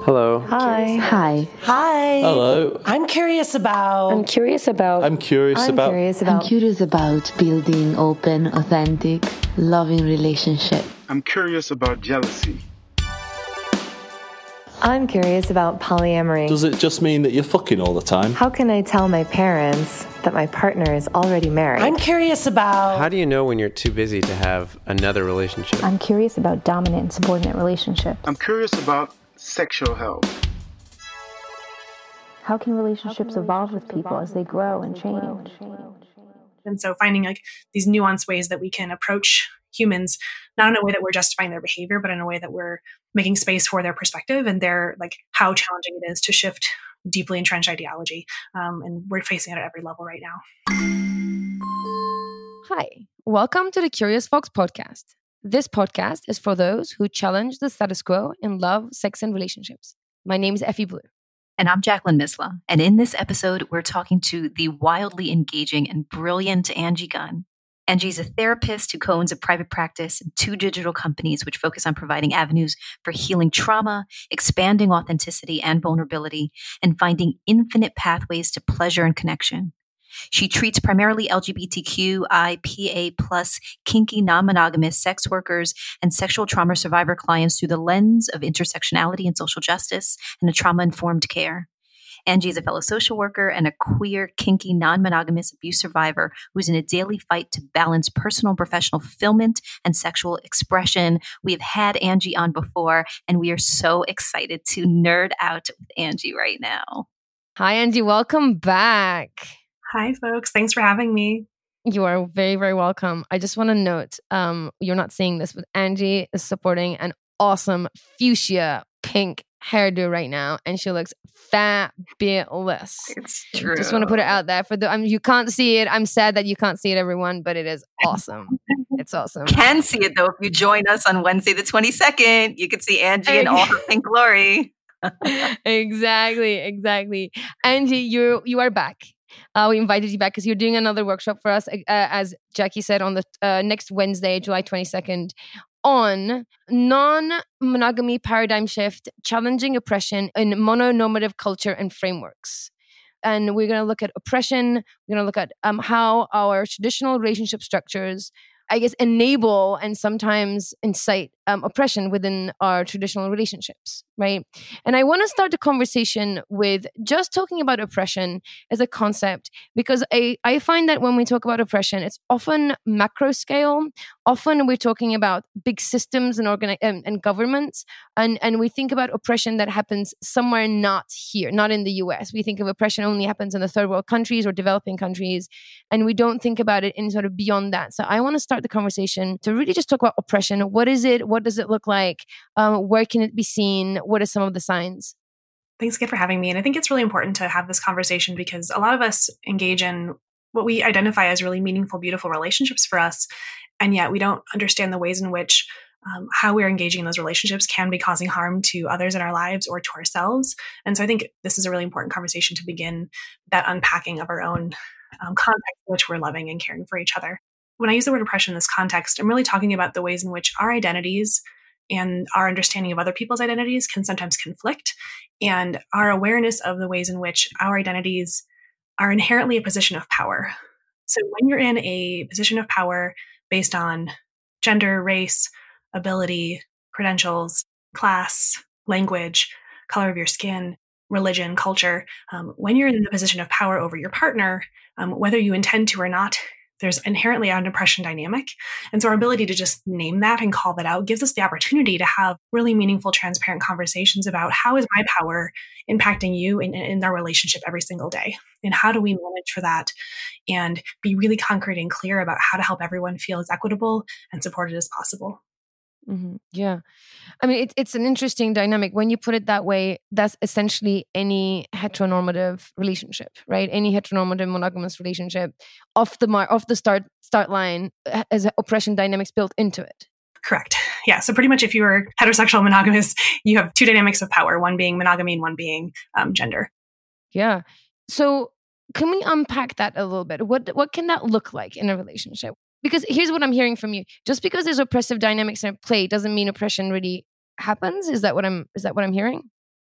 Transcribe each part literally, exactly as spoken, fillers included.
Hello. Hi. Hi. Hi. Hello. I'm curious about. I'm curious about. I'm curious I'm about. curious about. I'm curious about building open, authentic, loving relationships. I'm curious about jealousy. I'm curious about polyamory. Does it just mean that you're fucking all the time? How can I tell my parents that my partner is already married? I'm curious about. How do you know when you're too busy to have another relationship? I'm curious about dominant and subordinate relationships. I'm curious about sexual health. How can relationships evolve with people as they grow and change? And so finding like these nuanced ways that we can approach humans, not in a way that we're justifying their behavior, but in a way that we're making space for their perspective and their like how challenging it is to shift deeply entrenched ideology. Um, and we're facing it at every level right now. Hi, welcome to the Curious Fox podcast. This podcast is for those who challenge the status quo in love, sex, and relationships. My name is Effie Blue. And I'm Jacqueline Misla. And in this episode, we're talking to the wildly engaging and brilliant Angie Gunn. Angie is a therapist who co-owns a private practice and two digital companies which focus on providing avenues for healing trauma, expanding authenticity and vulnerability, and finding infinite pathways to pleasure and connection. She treats primarily L G B T Q I P A plus, kinky, non-monogamous sex workers and sexual trauma survivor clients through the lens of intersectionality and social justice and a trauma-informed care. Angie is a fellow social worker and a queer, kinky, non-monogamous abuse survivor who's in a daily fight to balance personal and professional fulfillment and sexual expression. We have had Angie on before, and we are so excited to nerd out with Angie right now. Hi, Angie. Welcome back. Hi, folks. Thanks for having me. You are very, very welcome. I just want to note, um, you're not seeing this, but Angie is supporting an awesome fuchsia pink hairdo right now, and she looks fabulous. It's true. Just want to put it out there for the. Um, you can't see it. I'm sad that you can't see it, everyone, but it is awesome. It's awesome. Can see it though if you join us on Wednesday the twenty-second. You can see Angie in all her pink glory. exactly, exactly. Angie, you you are back. Uh, we invited you back because you're doing another workshop for us, uh, as Jackie said, on the uh, next Wednesday, July twenty-second, on non-monogamy paradigm shift, challenging oppression in mononormative culture and frameworks. And we're going to look at oppression. We're going to look at um, how our traditional relationship structures, I guess, enable and sometimes incite um, oppression within our traditional relationships, right? And I want to start the conversation with just talking about oppression as a concept, because I, I find that when we talk about oppression, it's often macro scale. Often we're talking about big systems and organi- and, and governments, and, and we think about oppression that happens somewhere not here, not in the U S. We think of oppression only happens in the third world countries or developing countries, and we don't think about it in sort of beyond that. So I want to start the conversation to really just talk about oppression. What is it? What does it look like? Um, where can it be seen? What are some of the signs? Thanks again for having me. And I think it's really important to have this conversation because a lot of us engage in what we identify as really meaningful, beautiful relationships for us. And yet we don't understand the ways in which um, how we're engaging in those relationships can be causing harm to others in our lives or to ourselves. And so I think this is a really important conversation to begin that unpacking of our own um, context in which we're loving and caring for each other. When I use the word oppression in this context, I'm really talking about the ways in which our identities and our understanding of other people's identities can sometimes conflict, and our awareness of the ways in which our identities are inherently a position of power. So when you're in a position of power based on gender, race, ability, credentials, class, language, color of your skin, religion, culture, um, when you're in the position of power over your partner, um, whether you intend to or not, there's inherently an oppression dynamic. And so our ability to just name that and call that out gives us the opportunity to have really meaningful, transparent conversations about how is my power impacting you in, in our relationship every single day? And how do we manage for that and be really concrete and clear about how to help everyone feel as equitable and supported as possible? Mm-hmm. Yeah. I mean, it, it's an interesting dynamic. When you put it that way, that's essentially any heteronormative relationship, right? Any heteronormative monogamous relationship off the mar- off the start start line has oppression dynamics built into it. Correct. Yeah. So pretty much if you are heterosexual monogamous, you have two dynamics of power, one being monogamy and one being um, gender. Yeah. So can we unpack that a little bit? What what can that look like in a relationship? Because here's what I'm hearing from you. Just because there's oppressive dynamics in play doesn't mean oppression really happens. Is that what I'm is that what I'm hearing?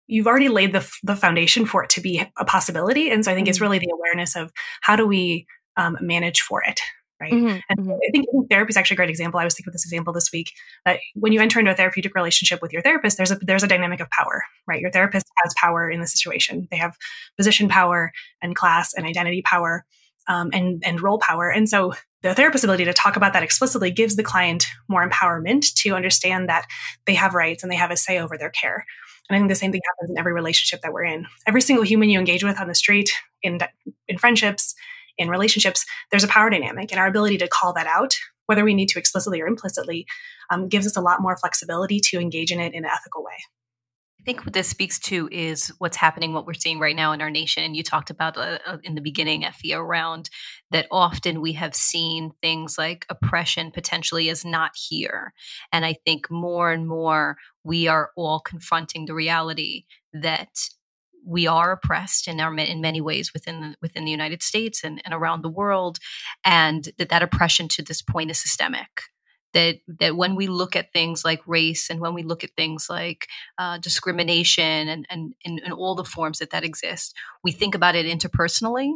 you've already laid the, the foundation for it to be a possibility. And so I think mm-hmm. it's really the awareness of how do we um, manage for it, right? Mm-hmm. And mm-hmm. I think therapy is actually a great example. I was thinking of this example this week, that when you enter into a therapeutic relationship with your therapist, there's a there's a dynamic of power, right? Your therapist has power in the situation. They have position power and class and identity power um, and, and role power. And so the therapist's ability to talk about that explicitly gives the client more empowerment to understand that they have rights and they have a say over their care. And I think the same thing happens in every relationship that we're in. Every single human you engage with on the street, in in friendships, in relationships, there's a power dynamic. And our ability to call that out, whether we need to explicitly or implicitly, um, gives us a lot more flexibility to engage in it in an ethical way. I think what this speaks to is what's happening, what we're seeing right now in our nation. And you talked about uh, in the beginning, Effie, around that often we have seen things like oppression potentially as not here. And I think more and more we are all confronting the reality that we are oppressed in our in many ways within the, within the United States and, and around the world, and that that oppression to this point is systemic. That that when we look at things like race and when we look at things like uh, discrimination and, and, and, and all the forms that that exist, we think about it interpersonally.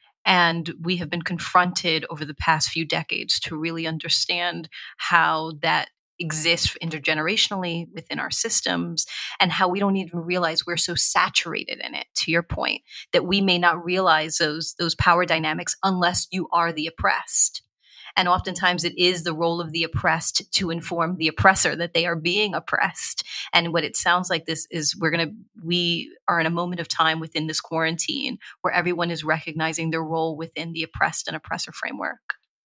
And we have been confronted over the past few decades to really understand how that exists intergenerationally within our systems and how we don't even realize we're so saturated in it, to your point, that we may not realize those, those power dynamics unless you are the oppressed. And oftentimes it is the role of the oppressed to inform the oppressor that they are being oppressed. And what it sounds like this is we're going to, we are in a moment of time within this quarantine where everyone is recognizing their role within the oppressed and oppressor framework.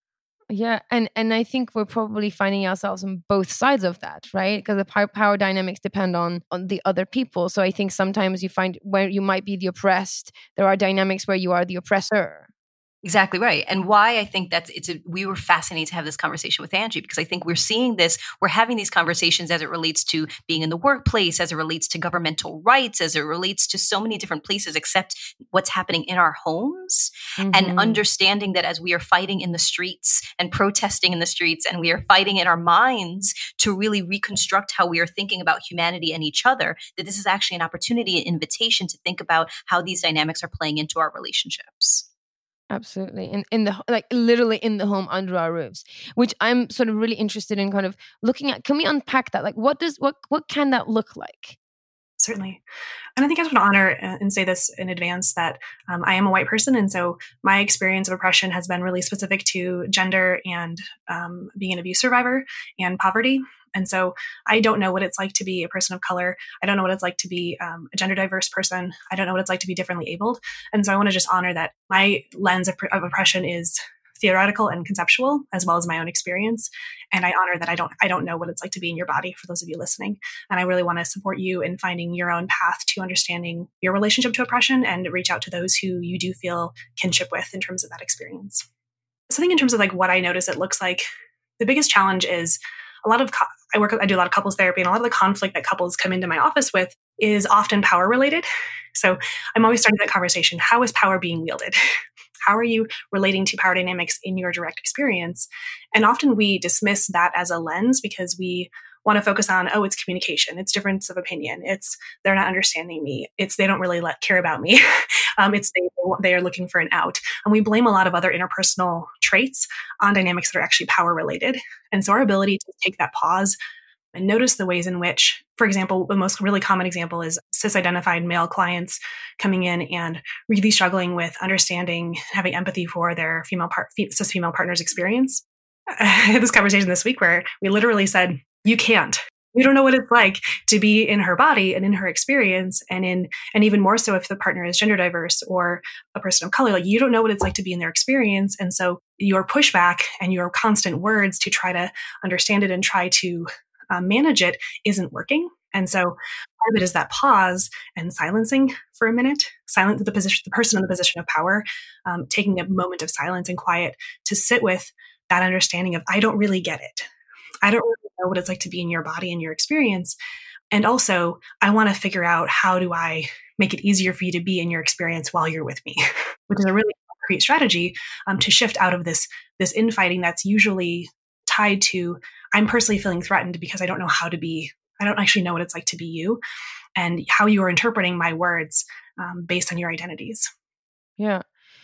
Yeah. And, and I think we're probably finding ourselves on both sides of that, right? Because the power, power dynamics depend on, on the other people. So I think sometimes you find where you might be the oppressed, there are dynamics where you are the oppressor. Exactly right. And why I think that's, it's a, we were fascinated to have this conversation with Angie, because I think we're seeing this, we're having these conversations as it relates to being in the workplace, as it relates to governmental rights, as it relates to so many different places, except what's happening in our homes, mm-hmm. and understanding that as we are fighting in the streets and protesting in the streets, and we are fighting in our minds to really reconstruct how we are thinking about humanity and each other, that this is actually an opportunity, an invitation to think about how these dynamics are playing into our relationships. Absolutely. In in the like literally in the home under our roofs, which I'm sort of really interested in kind of looking at. Can we unpack that? Like what does what what can that look like? Certainly. And I think I just want to honor and say this in advance that um, I am a white person. And so my experience of oppression has been really specific to gender and um, being an abuse survivor and poverty. And so I don't know what it's like to be a person of color. I don't know what it's like to be um, a gender diverse person. I don't know what it's like to be differently abled. And so I want to just honor that my lens of, of oppression is theoretical and conceptual, as well as my own experience. And I honor that I don't I don't know what it's like to be in your body, for those of you listening. And I really want to support you in finding your own path to understanding your relationship to oppression and reach out to those who you do feel kinship with in terms of that experience. So I think in terms of like what I notice it looks like, the biggest challenge is a lot of, co- I work, I do a lot of couples therapy, and a lot of the conflict that couples come into my office with is often power related. So I'm always starting that conversation. How is power being wielded? How are you relating to power dynamics in your direct experience? And often we dismiss that as a lens because we want to focus on, oh, it's communication, it's difference of opinion, it's they're not understanding me, it's they don't really let, care about me, um, it's they, they are looking for an out. And we blame a lot of other interpersonal traits on dynamics that are actually power related. And so our ability to take that pause and notice the ways in which, for example, the most really common example is cis-identified male clients coming in and really struggling with understanding, having empathy for their female part, cis female partner's experience. I had this conversation this week where we literally said, you can't. You don't know what it's like to be in her body and in her experience, and in and even more so if the partner is gender diverse or a person of color. Like, you don't know what it's like to be in their experience, and so your pushback and your constant words to try to understand it and try to um, manage it isn't working. And so part of it is that pause and silencing for a minute, silence the position, the person in the position of power, um, taking a moment of silence and quiet to sit with that understanding of, I don't really get it. I don't really know what it's like to be in your body and your experience. And also, I want to figure out, how do I make it easier for you to be in your experience while you're with me, which is a really concrete strategy um, to shift out of this, this infighting that's usually tied to, I'm personally feeling threatened because I don't know how to be, I don't actually know what it's like to be you. and how you are interpreting my words um, based on your identities. Yeah.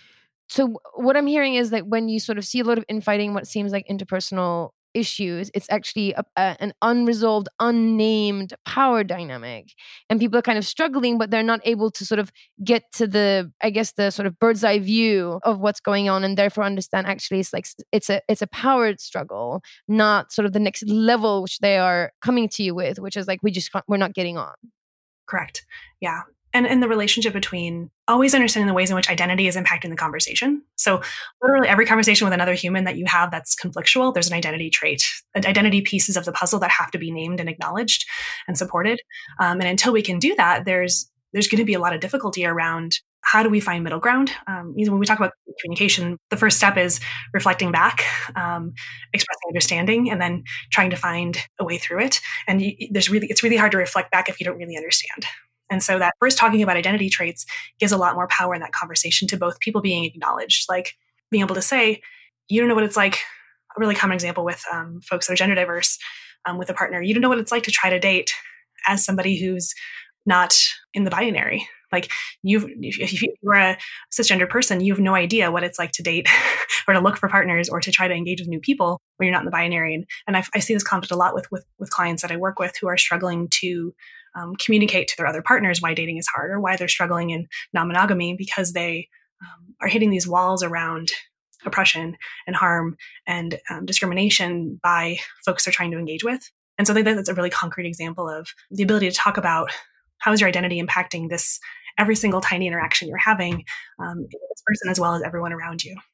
So what I'm hearing is that when you sort of see a lot of infighting, what seems like interpersonal issues, it's actually a, a, an unresolved, unnamed power dynamic. And people are kind of struggling, but they're not able to sort of get to the, I guess, the sort of bird's eye view of what's going on, and therefore understand actually it's like, it's a, it's a power struggle, not sort of the next level, which they are coming to you with, which is like, we just can't, we're not getting on. Correct. Yeah. And in the relationship between always understanding the ways in which identity is impacting the conversation. So literally every conversation with another human that you have that's conflictual, there's an identity trait, identity pieces of the puzzle that have to be named and acknowledged and supported. Um, and until we can do that, there's there's going to be a lot of difficulty around how do we find middle ground. Um, when we talk about communication, the first step is reflecting back, um, expressing understanding, and then trying to find a way through it. And you, there's really it's really hard to reflect back if you don't really understand. And so that first talking about identity traits gives a lot more power in that conversation to both people being acknowledged, like being able to say, you don't know what it's like. A really common example with um, folks that are gender diverse um, with a partner, you don't know what it's like to try to date as somebody who's not in the binary. Like you've, if you're a cisgender person, you have no idea what it's like to date or to look for partners or to try to engage with new people when you're not in the binary. And, and I, I see this conflict a lot with, with, with clients that I work with who are struggling to um, communicate to their other partners why dating is hard or why they're struggling in non-monogamy, because they um, are hitting these walls around oppression and harm and um, discrimination by folks they're trying to engage with. And so I think that's a really concrete example of the ability to talk about how is your identity impacting this every single tiny interaction you're having um, with this person as well as everyone around you.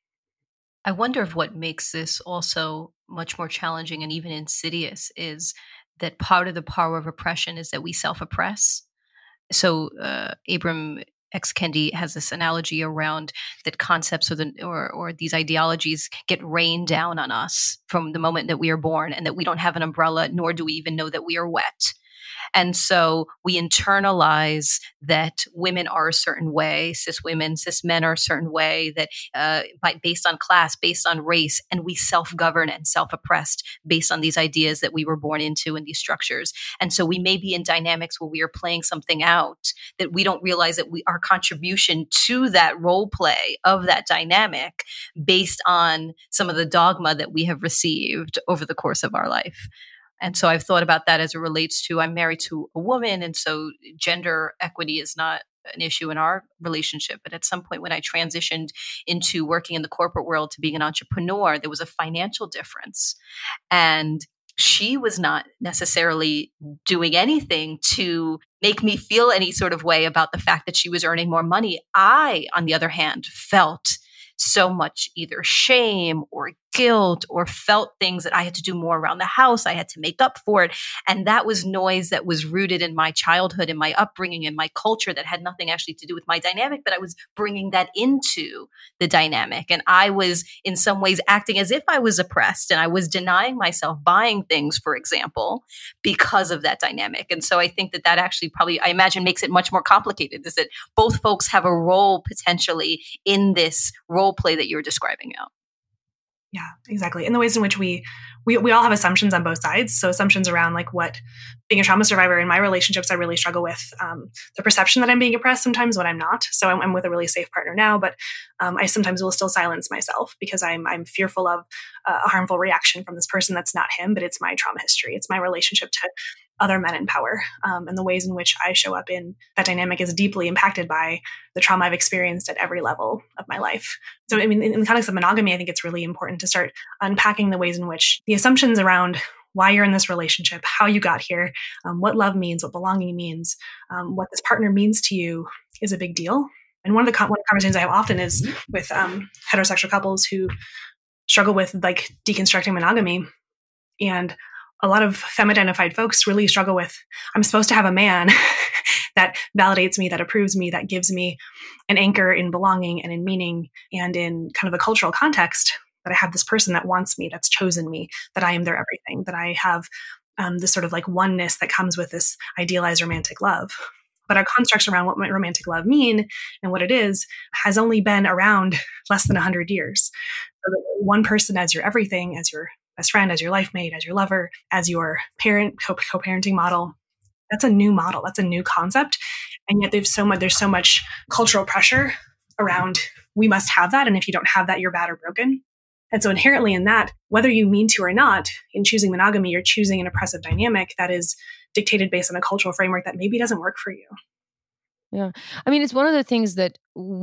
I wonder if what makes this also much more challenging and even insidious is that part of the power of oppression is that we self-oppress. So uh, Ibram X. Kendi has this analogy around that concepts or, the, or, or these ideologies get rained down on us from the moment that we are born, and that we don't have an umbrella, nor do we even know that we are wet. And so we internalize that women are a certain way, cis women, cis men are a certain way, that uh, by, based on class, based on race, and we self-govern and self-oppressed based on these ideas that we were born into in these structures. And so we may be in dynamics where we are playing something out that we don't realize that we our contribution to that role play of that dynamic based on some of the dogma that we have received over the course of our life. And so I've thought about that as it relates to, I'm married to a woman, and so gender equity is not an issue in our relationship. But at some point when I transitioned into working in the corporate world to being an entrepreneur, there was a financial difference. And she was not necessarily doing anything to make me feel any sort of way about the fact that she was earning more money. I, on the other hand, felt so much either shame or guilt, or felt things that I had to do more around the house. I had to make up for it. And that was noise that was rooted in my childhood, in my upbringing, in my culture, that had nothing actually to do with my dynamic, but I was bringing that into the dynamic. And I was in some ways acting as if I was oppressed, and I was denying myself buying things, for example, because of that dynamic. And so I think that that actually probably, I imagine, makes it much more complicated, is that both folks have a role potentially in this role play that you're describing out. Yeah, exactly. In the ways in which we, we we all have assumptions on both sides. So assumptions around like what being a trauma survivor in my relationships, I really struggle with um, the perception that I'm being oppressed sometimes when I'm not. So I'm, I'm with a really safe partner now, but um, I sometimes will still silence myself because I'm I'm fearful of uh, a harmful reaction from this person that's not him, but it's my trauma history. It's my relationship to other men in power. Um, and the ways in which I show up in that dynamic is deeply impacted by the trauma I've experienced at every level of my life. So, I mean, in the context of monogamy, I think it's really important to start unpacking the ways in which the assumptions around why you're in this relationship, how you got here, um, what love means, what belonging means, um, what this partner means to you is a big deal. And one of the, con- one of the conversations I have often is with um, heterosexual couples who struggle with like deconstructing monogamy. And a lot of femme-identified folks really struggle with, I'm supposed to have a man that validates me, that approves me, that gives me an anchor in belonging and in meaning and in kind of a cultural context, that I have this person that wants me, that's chosen me, that I am their everything, that I have um, this sort of like oneness that comes with this idealized romantic love. But our constructs around what might romantic love mean and what it is has only been around less than one hundred years. So one person as your everything, as your best friend, as your life mate, as your lover, as your parent, co- co-parenting model, That's a new model. That's a new concept. And yet there's so much, there's so much cultural pressure around, we must have that. And if you don't have that, you're bad or broken. And so inherently in that, whether you mean to or not, in choosing monogamy, you're choosing an oppressive dynamic that is dictated based on a cultural framework that maybe doesn't work for you. Yeah. I mean, it's one of the things that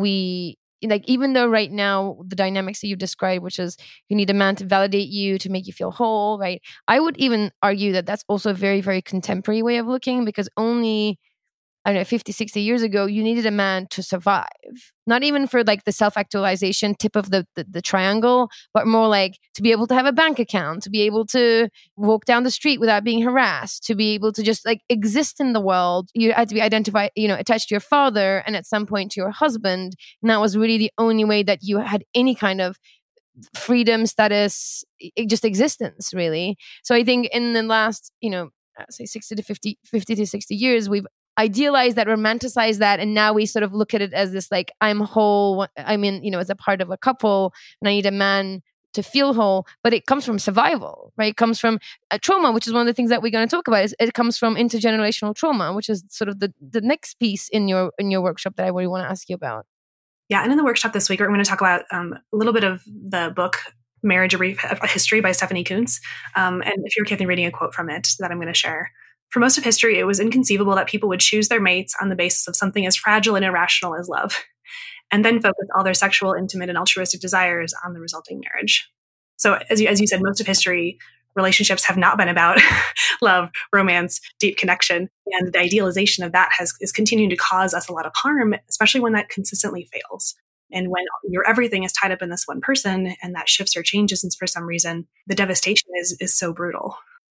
we, like, even though right now the dynamics that you described, which is you need a man to validate you, to make you feel whole, right? I would even argue that that's also a very, very contemporary way of looking, because only, I don't know, fifty, sixty years ago, you needed a man to survive. Not even for like the self-actualization tip of the, the, the triangle, but more like to be able to have a bank account, to be able to walk down the street without being harassed, to be able to just like exist in the world. You had to be identified, you know, attached to your father and at some point to your husband. And that was really the only way that you had any kind of freedom, status, just existence, really. So I think in the last, you know, say sixty to fifty, fifty to sixty years, we've idealize that, romanticize that, and now we sort of look at it as this like, I'm whole, I mean, you know, as a part of a couple, and I need a man to feel whole. But it comes from survival, right? It comes from a trauma, which is one of the things that we're going to talk about. Is it comes from intergenerational trauma, which is sort of the the next piece in your in your workshop that I really want to ask you about. Yeah, and in the workshop this week, we're going to talk about um, a little bit of the book Marriage: A Brief History by Stephanie Coontz. Um, and if you're okay with me reading a quote from it that I'm going to share. For most of history, it was inconceivable that people would choose their mates on the basis of something as fragile and irrational as love, and then focus all their sexual, intimate, and altruistic desires on the resulting marriage. So as you, as you said, most of history, relationships have not been about love, romance, deep connection. And the idealization of that has is continuing to cause us a lot of harm, especially when that consistently fails. And when your everything is tied up in this one person and that shifts or changes for some reason, the devastation is is so brutal.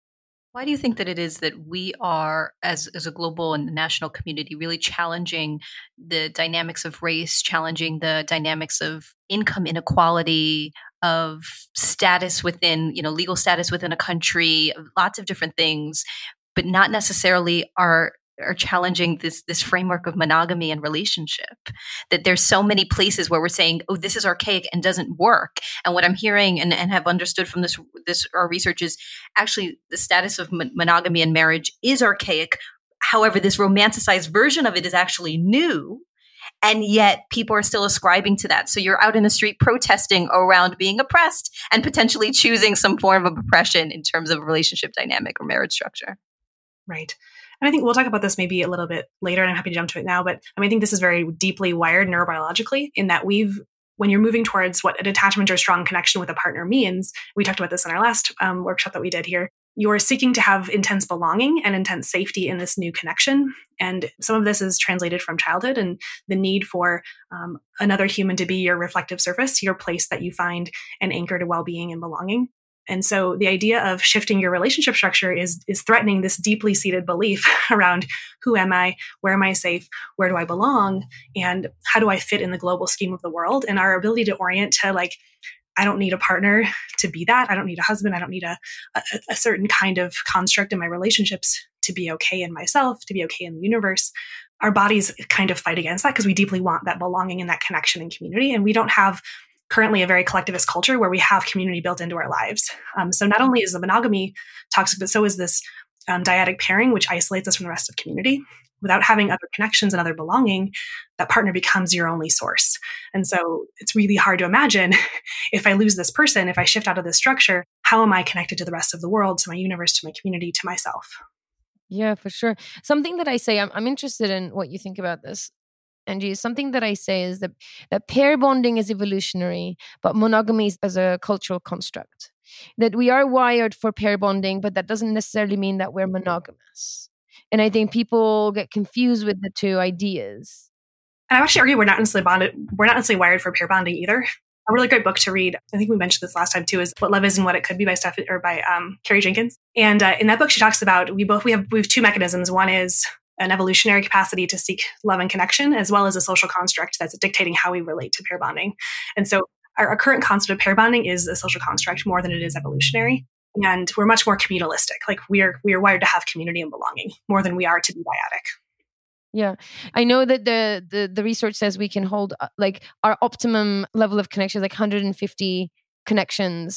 Why do you think that it is that we are, as, as a global and national community, really challenging the dynamics of race, challenging the dynamics of income inequality, of status within, you know, legal status within a country, lots of different things, but not necessarily are are challenging this this framework of monogamy and relationship? That there's so many places where we're saying, oh, this is archaic and doesn't work. And what I'm hearing and, and have understood from this this our research is actually the status of mon- monogamy and marriage is archaic. However, this romanticized version of it is actually new. And yet people are still ascribing to that. So you're out in the street protesting around being oppressed and potentially choosing some form of oppression in terms of relationship dynamic or marriage structure. Right. And I think we'll talk about this maybe a little bit later, and I'm happy to jump to it now. But I mean, I think this is very deeply wired neurobiologically in that we've, when you're moving towards what an attachment or strong connection with a partner means, we talked about this in our last um, workshop that we did here, you're seeking to have intense belonging and intense safety in this new connection. And some of this is translated from childhood and the need for um, another human to be your reflective surface, your place that you find an anchor to well-being and belonging. And so the idea of shifting your relationship structure is, is threatening this deeply seated belief around who am I, where am I safe, where do I belong, and how do I fit in the global scheme of the world? And our ability to orient to like, I don't need a partner to be that. I don't need a husband. I don't need a, a, a certain kind of construct in my relationships to be okay in myself, to be okay in the universe. Our bodies kind of fight against that because we deeply want that belonging and that connection and community. And we don't have currently a very collectivist culture where we have community built into our lives. Um, so not only is the monogamy toxic, but so is this um, dyadic pairing, which isolates us from the rest of community. Without having other connections and other belonging, that partner becomes your only source. And so it's really hard to imagine if I lose this person, if I shift out of this structure, how am I connected to the rest of the world, to my universe, to my community, to myself? Yeah, for sure. Something that I say, I'm, I'm interested in what you think about this, Angie. Something that I say is that, that pair bonding is evolutionary, but monogamy is as a cultural construct. That we are wired for pair bonding, but that doesn't necessarily mean that we're monogamous. And I think people get confused with the two ideas. And I actually argue we're not necessarily bonded. We're not necessarily wired for pair bonding either. A really great book to read, I think we mentioned this last time too, is What Love Is and What It Could Be by Steph or by um, Carrie Jenkins. And uh, in that book, she talks about we both we have we have two mechanisms. One is an evolutionary capacity to seek love and connection, as well as a social construct that's dictating how we relate to pair bonding. And so our, our current concept of pair bonding is a social construct more than it is evolutionary. And we're much more communalistic. Like we are, we are wired to have community and belonging more than we are to be dyadic. Yeah, I know that the the the research says we can hold uh, like our optimum level of connection, like one hundred fifty connections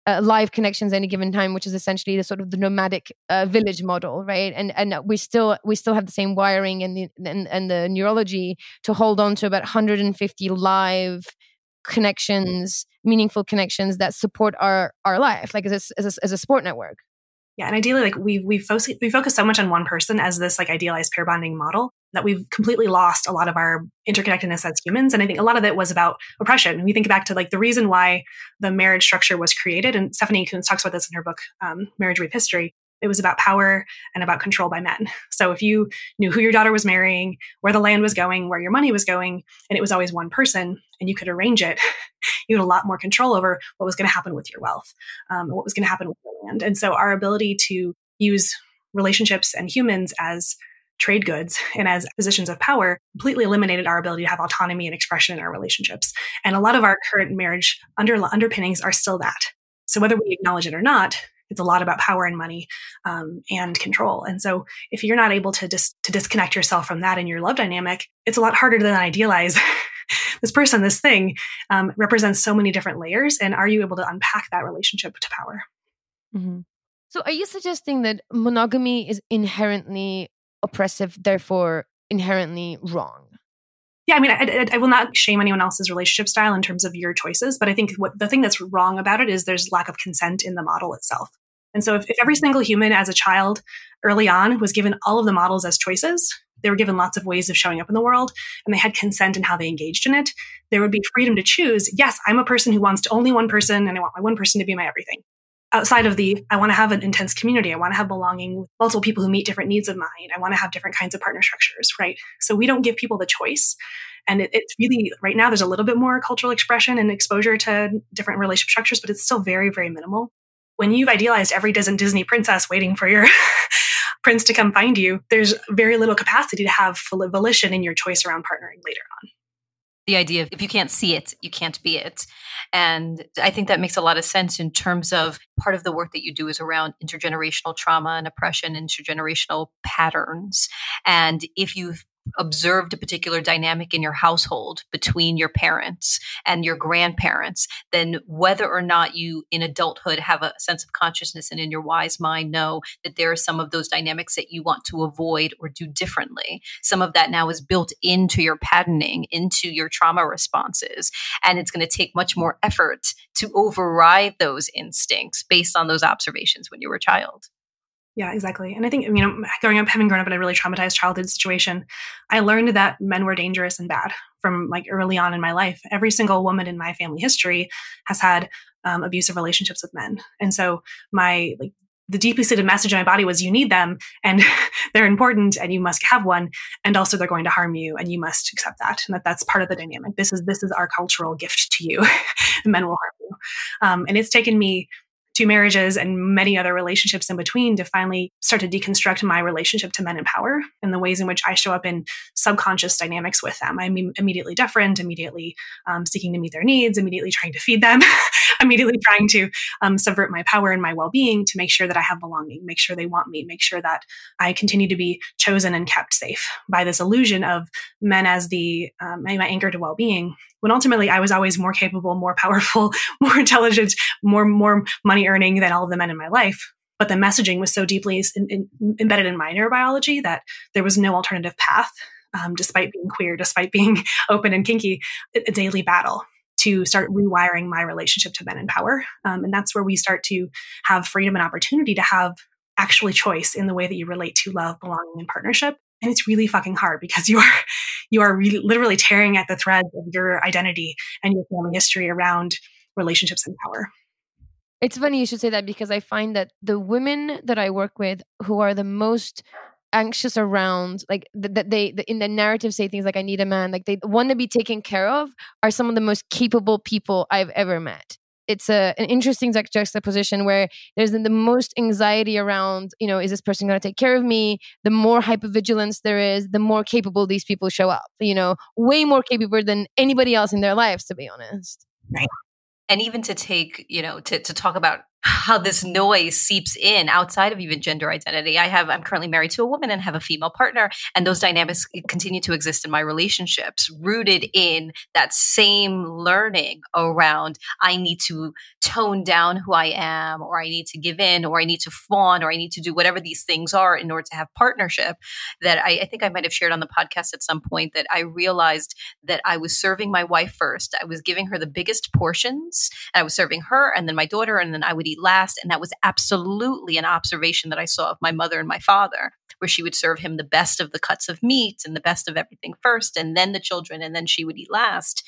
uh, live connections at any given time, which is essentially the sort of the nomadic uh, village model, right? And and we still we still have the same wiring and the and, and the neurology to hold on to about one hundred fifty live connections, meaningful connections that support our our life, like as a, as a, as a support network. Yeah, and ideally, like we we focus we focus so much on one person as this like idealized pair bonding model that we've completely lost a lot of our interconnectedness as humans. And I think a lot of it was about oppression. And we think back to like the reason why the marriage structure was created, and Stephanie Coontz talks about this in her book, um, Marriage Rape History. It was about power and about control by men. So if you knew who your daughter was marrying, where the land was going, where your money was going, and it was always one person, and you could arrange it, you had a lot more control over what was going to happen with your wealth, um, and what was going to happen with your land. And so our ability to use relationships and humans as trade goods and as positions of power completely eliminated our ability to have autonomy and expression in our relationships. And a lot of our current marriage under, underpinnings are still that. So whether we acknowledge it or not, it's a lot about power and money um, and control. And so if you're not able to dis- to disconnect yourself from that in your love dynamic, it's a lot harder to then idealize this person, this thing um, represents so many different layers. And are you able to unpack that relationship to power? Mm-hmm. So are you suggesting that monogamy is inherently oppressive, therefore inherently wrong? Yeah, I mean, I, I, I will not shame anyone else's relationship style in terms of your choices, but I think what the thing that's wrong about it is there's lack of consent in the model itself. And so if, if every single human as a child early on was given all of the models as choices, they were given lots of ways of showing up in the world, and they had consent in how they engaged in it, there would be freedom to choose, yes, I'm a person who wants to only one person, and I want my one person to be my everything. Outside of the, I want to have an intense community. I want to have belonging with multiple people who meet different needs of mine. I want to have different kinds of partner structures, right? So we don't give people the choice. And it, it's really, right now, there's a little bit more cultural expression and exposure to different relationship structures, but it's still very, very minimal. When you've idealized every Disney princess waiting for your prince to come find you, there's very little capacity to have volition in your choice around partnering later on. The idea of if you can't see it, you can't be it. And I think that makes a lot of sense in terms of part of the work that you do is around intergenerational trauma and oppression, intergenerational patterns. And if you've observed a particular dynamic in your household between your parents and your grandparents, then whether or not you in adulthood have a sense of consciousness and in your wise mind know that there are some of those dynamics that you want to avoid or do differently. Some of that now is built into your patterning, into your trauma responses. And it's going to take much more effort to override those instincts based on those observations when you were a child. Yeah, exactly. And I think, you know, growing up, having grown up in a really traumatized childhood situation, I learned that men were dangerous and bad from like early on in my life. Every single woman in my family history has had um, abusive relationships with men. And so my, like, the deeply seated message in my body was you need them and they're important and you must have one. And also they're going to harm you and you must accept that. And that that's part of the dynamic. This is, this is our cultural gift to you. Men will harm you. Um, and it's taken me two marriages and many other relationships in between to finally start to deconstruct my relationship to men in power and the ways in which I show up in subconscious dynamics with them. I'm immediately deferent, immediately um, seeking to meet their needs, immediately trying to feed them, immediately trying to um, subvert my power and my well-being to make sure that I have belonging, make sure they want me, make sure that I continue to be chosen and kept safe by this illusion of men as the um, my anchor to well-being, when ultimately I was always more capable, more powerful, more intelligent, more more money earning than all of the men in my life. But the messaging was so deeply in, in, embedded in my neurobiology that there was no alternative path, um, despite being queer, despite being open and kinky, a, a daily battle to start rewiring my relationship to men in power. Um, and that's where we start to have freedom and opportunity to have actually choice in the way that you relate to love, belonging, and partnership. And it's really fucking hard because you are you are really, literally tearing at the threads of your identity and your family history around relationships and power. It's funny you should say that because I find that the women that I work with who are the most anxious around, like that th- they the, in the narrative say things like I need a man, like they want to be taken care of, are some of the most capable people I've ever met. It's a, an interesting like, juxtaposition where there's the, the most anxiety around, you know, is this person going to take care of me? The more hypervigilance there is, the more capable these people show up, you know, way more capable than anybody else in their lives, to be honest. Right. And even to take, you know, to, to talk about how this noise seeps in outside of even gender identity. I have, I'm currently married to a woman and have a female partner, and those dynamics continue to exist in my relationships, rooted in that same learning around I need to tone down who I am, or I need to give in, or I need to fawn, or I need to do whatever these things are in order to have partnership. That I, I think I might have shared on the podcast at some point that I realized that I was serving my wife first. I was giving her the biggest portions, and I was serving her and then my daughter, and then I would eat last. And that was absolutely an observation that I saw of my mother and my father, where she would serve him the best of the cuts of meat and the best of everything first, and then the children, and then she would eat last.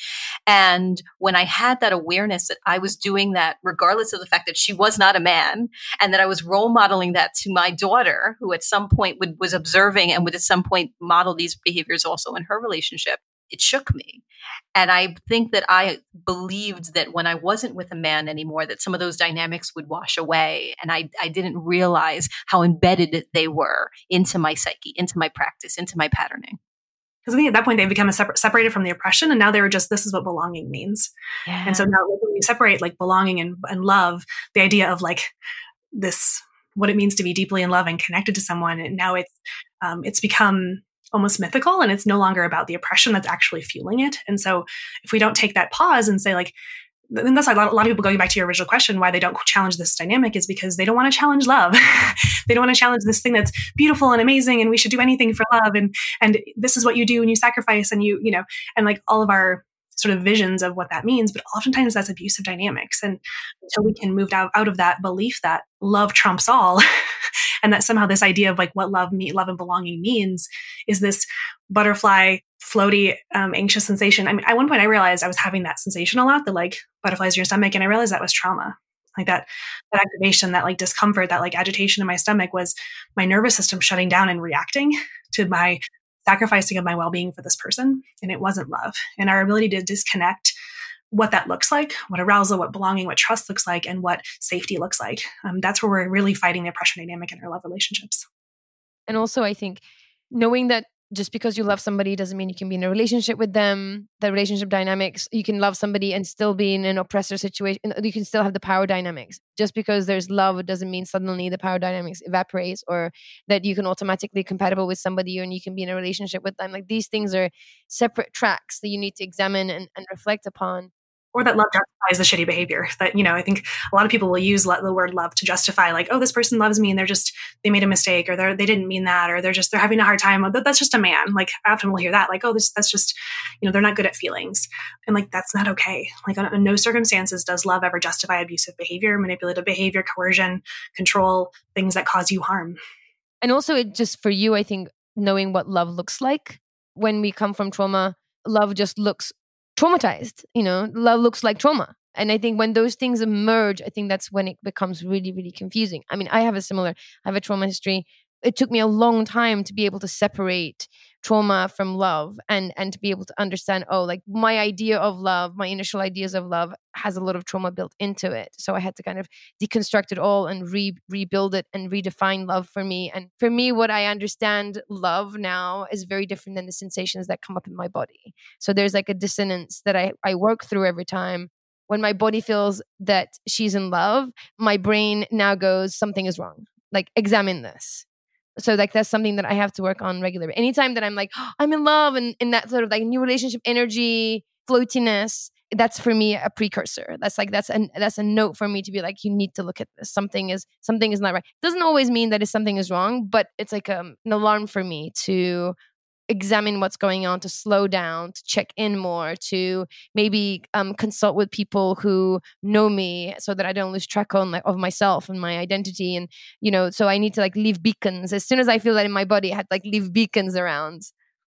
And when I had that awareness that I was doing that, regardless of the fact that she was not a man, and that I was role modeling that to my daughter, who at some point would, was observing and would at some point model these behaviors also in her relationship, it shook me. And I think that I believed that when I wasn't with a man anymore, that some of those dynamics would wash away. And I, I didn't realize how embedded they were into my psyche, into my practice, into my patterning. Because I think at that point they become a separ- separated from the oppression, and now they were just, this is what belonging means. Yeah. And so now when you separate like belonging and, and love, the idea of like this, what it means to be deeply in love and connected to someone, and now it's um, it's become almost mythical, and it's no longer about the oppression that's actually fueling it. And so if we don't take that pause and say like, and that's why a lot, a lot of people, going back to your original question, why they don't challenge this dynamic is because they don't want to challenge love. They don't want to challenge this thing that's beautiful and amazing, and we should do anything for love. And, and this is what you do when you sacrifice, and you, you know, and like all of our sort of visions of what that means. But oftentimes that's abusive dynamics. And until we can move out, out of that belief that love trumps all, and that somehow this idea of like what love me, love and belonging means is this butterfly, floaty, um, anxious sensation. I mean, at one point I realized I was having that sensation a lot, the like butterflies in your stomach. And I realized that was trauma. Like that, that activation, that like discomfort, that like agitation in my stomach was my nervous system shutting down and reacting to my sacrificing of my well-being for this person. And it wasn't love. And our ability to disconnect what that looks like, what arousal, what belonging, what trust looks like, and what safety looks like. Um, that's where we're really fighting the oppression dynamic in our love relationships. And also, I think knowing that just because you love somebody doesn't mean you can be in a relationship with them. The relationship dynamics, you can love somebody and still be in an oppressor situation. You can still have the power dynamics. Just because there's love, it doesn't mean suddenly the power dynamics evaporates, or that you can automatically be compatible with somebody and you can be in a relationship with them. Like, these things are separate tracks that you need to examine and, and reflect upon. Or that love justifies the shitty behavior. That, you know, I think a lot of people will use lo- the word love to justify, like, oh, this person loves me and they're just, they made a mistake, or they're, they didn't mean that, or they're just, they're having a hard time. That, that's just a man. Like, often we'll hear that, like, oh, this, that's just, you know, they're not good at feelings. And like, that's not okay. Like, in, in no circumstances does love ever justify abusive behavior, manipulative behavior, coercion, control, things that cause you harm. And also, it just, for you, I think, knowing what love looks like. When we come from trauma, love just looks traumatized, you know, love looks like trauma. And I think when those things emerge, I think that's when it becomes really, really confusing. I mean, I have a similar, I have a trauma history. It took me a long time to be able to separate trauma from love, and, and to be able to understand, oh, like my idea of love, my initial ideas of love has a lot of trauma built into it. So I had to kind of deconstruct it all and re- rebuild it and redefine love for me. And for me, what I understand love now is very different than the sensations that come up in my body. So there's like a dissonance that I, I work through every time. When my body feels that she's in love, my brain now goes, something is wrong. Like, examine this. So like, that's something that I have to work on regularly. Anytime that I'm like, oh, I'm in love, and in that sort of like new relationship energy, floatiness, that's for me a precursor. That's like, that's a, that's a note for me to be like, you need to look at this. Something is, something is not right. Doesn't always mean that if something is wrong, but it's like um, an alarm for me to examine what's going on, to slow down, to check in more, to maybe um, consult with people who know me so that I don't lose track on like, of myself and my identity. And, you know, so I need to like leave beacons. As soon as I feel that in my body, I had to like leave beacons around.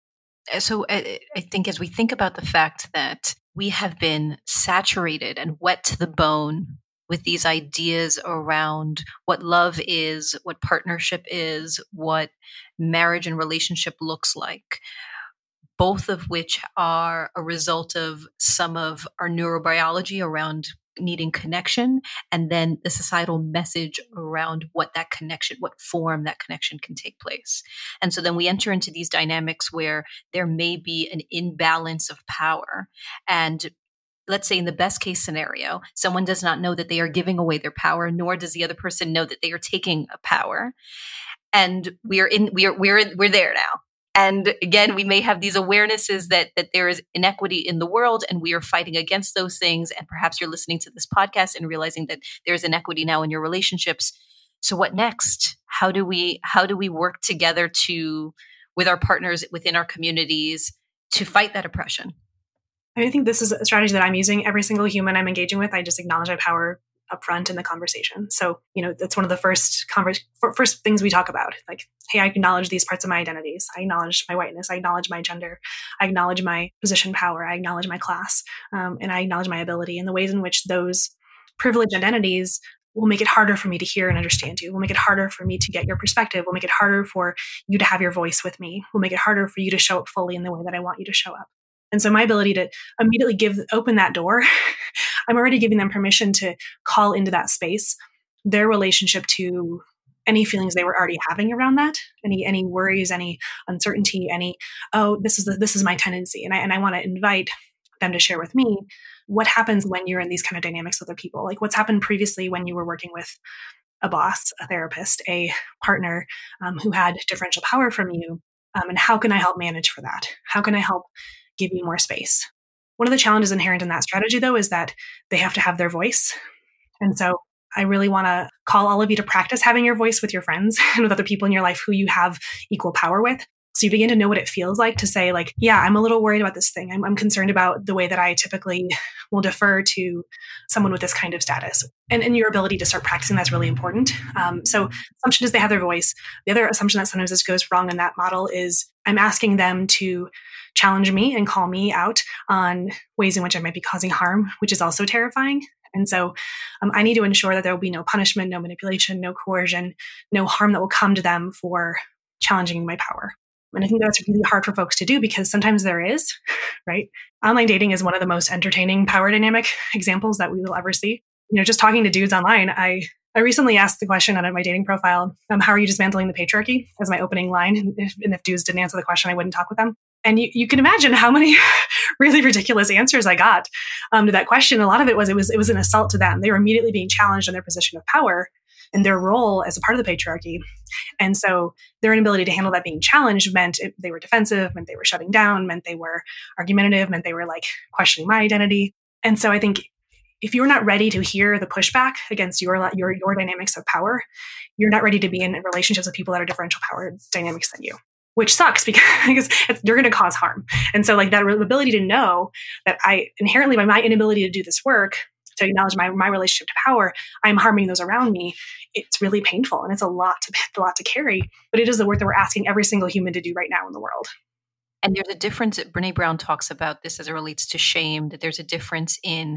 So I, I think as we think about the fact that we have been saturated and wet to the bone with these ideas around what love is, what partnership is, what marriage and relationship looks like, both of which are a result of some of our neurobiology around needing connection, and then the societal message around what that connection, what form that connection can take place. And so then we enter into these dynamics where there may be an imbalance of power. And let's say in the best case scenario, someone does not know that they are giving away their power, nor does the other person know that they are taking a power. And we are in, we are, we're, in, we're there now. And again, we may have these awarenesses that that there is inequity in the world and we are fighting against those things. And perhaps you're listening to this podcast and realizing that there's inequity now in your relationships. So what next? How do we how do we work together to with our partners within our communities to fight that oppression? I think this is a strategy that I'm using. Every single human I'm engaging with, I just acknowledge my power upfront in the conversation. So, you know, that's one of the first convers- first things we talk about. Like, hey, I acknowledge these parts of my identities. I acknowledge my whiteness. I acknowledge my gender. I acknowledge my position, power. I acknowledge my class. Um, and I acknowledge my ability and the ways in which those privileged identities will make it harder for me to hear and understand you. Will make it harder for me to get your perspective. Will make it harder for you to have your voice with me. Will make it harder for you to show up fully in the way that I want you to show up. And so my ability to immediately give, open that door, I'm already giving them permission to call into that space their relationship to any feelings they were already having around that, any any worries, any uncertainty, any, oh, this is the, this is my tendency. And I and I want to invite them to share with me what happens when you're in these kind of dynamics with other people. Like what's happened previously when you were working with a boss, a therapist, a partner um, who had differential power from you. Um, and how can I help manage for that? How can I help give you more space? One of the challenges inherent in that strategy, though, is that they have to have their voice. And so I really want to call all of you to practice having your voice with your friends and with other people in your life who you have equal power with. So you begin to know what it feels like to say, like, yeah, I'm a little worried about this thing. I'm, I'm concerned about the way that I typically will defer to someone with this kind of status. And, and your ability to start practicing that's really important. Um, so assumption is they have their voice. The other assumption that sometimes this goes wrong in that model is I'm asking them to challenge me and call me out on ways in which I might be causing harm, which is also terrifying. And so um, I need to ensure that there will be no punishment, no manipulation, no coercion, no harm that will come to them for challenging my power. And I think that's really hard for folks to do because sometimes there is, right? Online dating is one of the most entertaining power dynamic examples that we will ever see. You know, just talking to dudes online, I I recently asked the question on my dating profile, um, how are you dismantling the patriarchy as my opening line? And if, and if dudes didn't answer the question, I wouldn't talk with them. And you, you can imagine how many really ridiculous answers I got um, to that question. A lot of it was it was it was an assault to them. They were immediately being challenged in their position of power and their role as a part of the patriarchy. And so their inability to handle that being challenged meant it, they were defensive, meant they were shutting down, meant they were argumentative, meant they were like questioning my identity. And so I think if you're not ready to hear the pushback against your your your dynamics of power, you're not ready to be in relationships with people that are differential power dynamics than you, which sucks because you're going to cause harm. And so like that ability to know that I inherently, by my inability to do this work, to acknowledge my, my relationship to power, I'm harming those around me. It's really painful and it's a lot to a lot to carry, but it is the work that we're asking every single human to do right now in the world. And there's a difference. Brene Brown talks about this as it relates to shame, that there's a difference in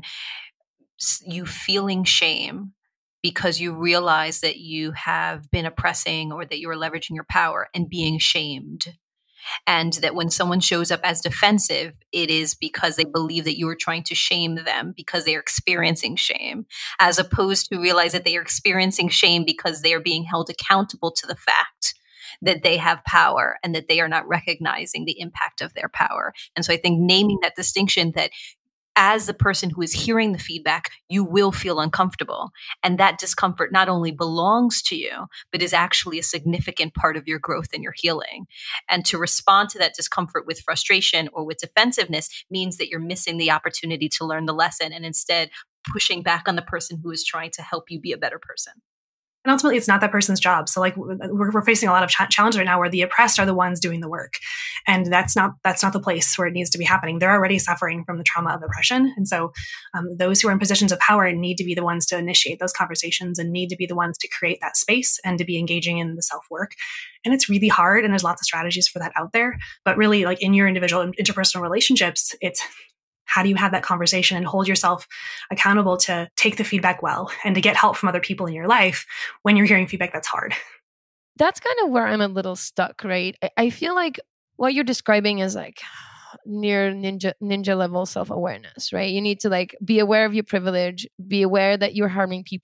you feeling shame because you realize that you have been oppressing or that you are leveraging your power and being shamed. And that when someone shows up as defensive, it is because they believe that you are trying to shame them because they are experiencing shame, as opposed to realize that they are experiencing shame because they are being held accountable to the fact that they have power and that they are not recognizing the impact of their power. And so I think naming that distinction, that as the person who is hearing the feedback, you will feel uncomfortable. And that discomfort not only belongs to you, but is actually a significant part of your growth and your healing. And to respond to that discomfort with frustration or with defensiveness means that you're missing the opportunity to learn the lesson and instead pushing back on the person who is trying to help you be a better person. And ultimately, it's not that person's job. So like we're, we're facing a lot of ch- challenges right now where the oppressed are the ones doing the work. And that's not that's not the place where it needs to be happening. They're already suffering from the trauma of oppression. And so um, those who are in positions of power need to be the ones to initiate those conversations and need to be the ones to create that space and to be engaging in the self-work. And it's really hard. And there's lots of strategies for that out there. But really, like in your individual interpersonal relationships, it's how do you have that conversation and hold yourself accountable to take the feedback well and to get help from other people in your life when you're hearing feedback that's hard? That's kind of where I'm a little stuck, right? I feel like what you're describing is like near ninja ninja level self-awareness, right? You need to like be aware of your privilege, be aware that you're harming people,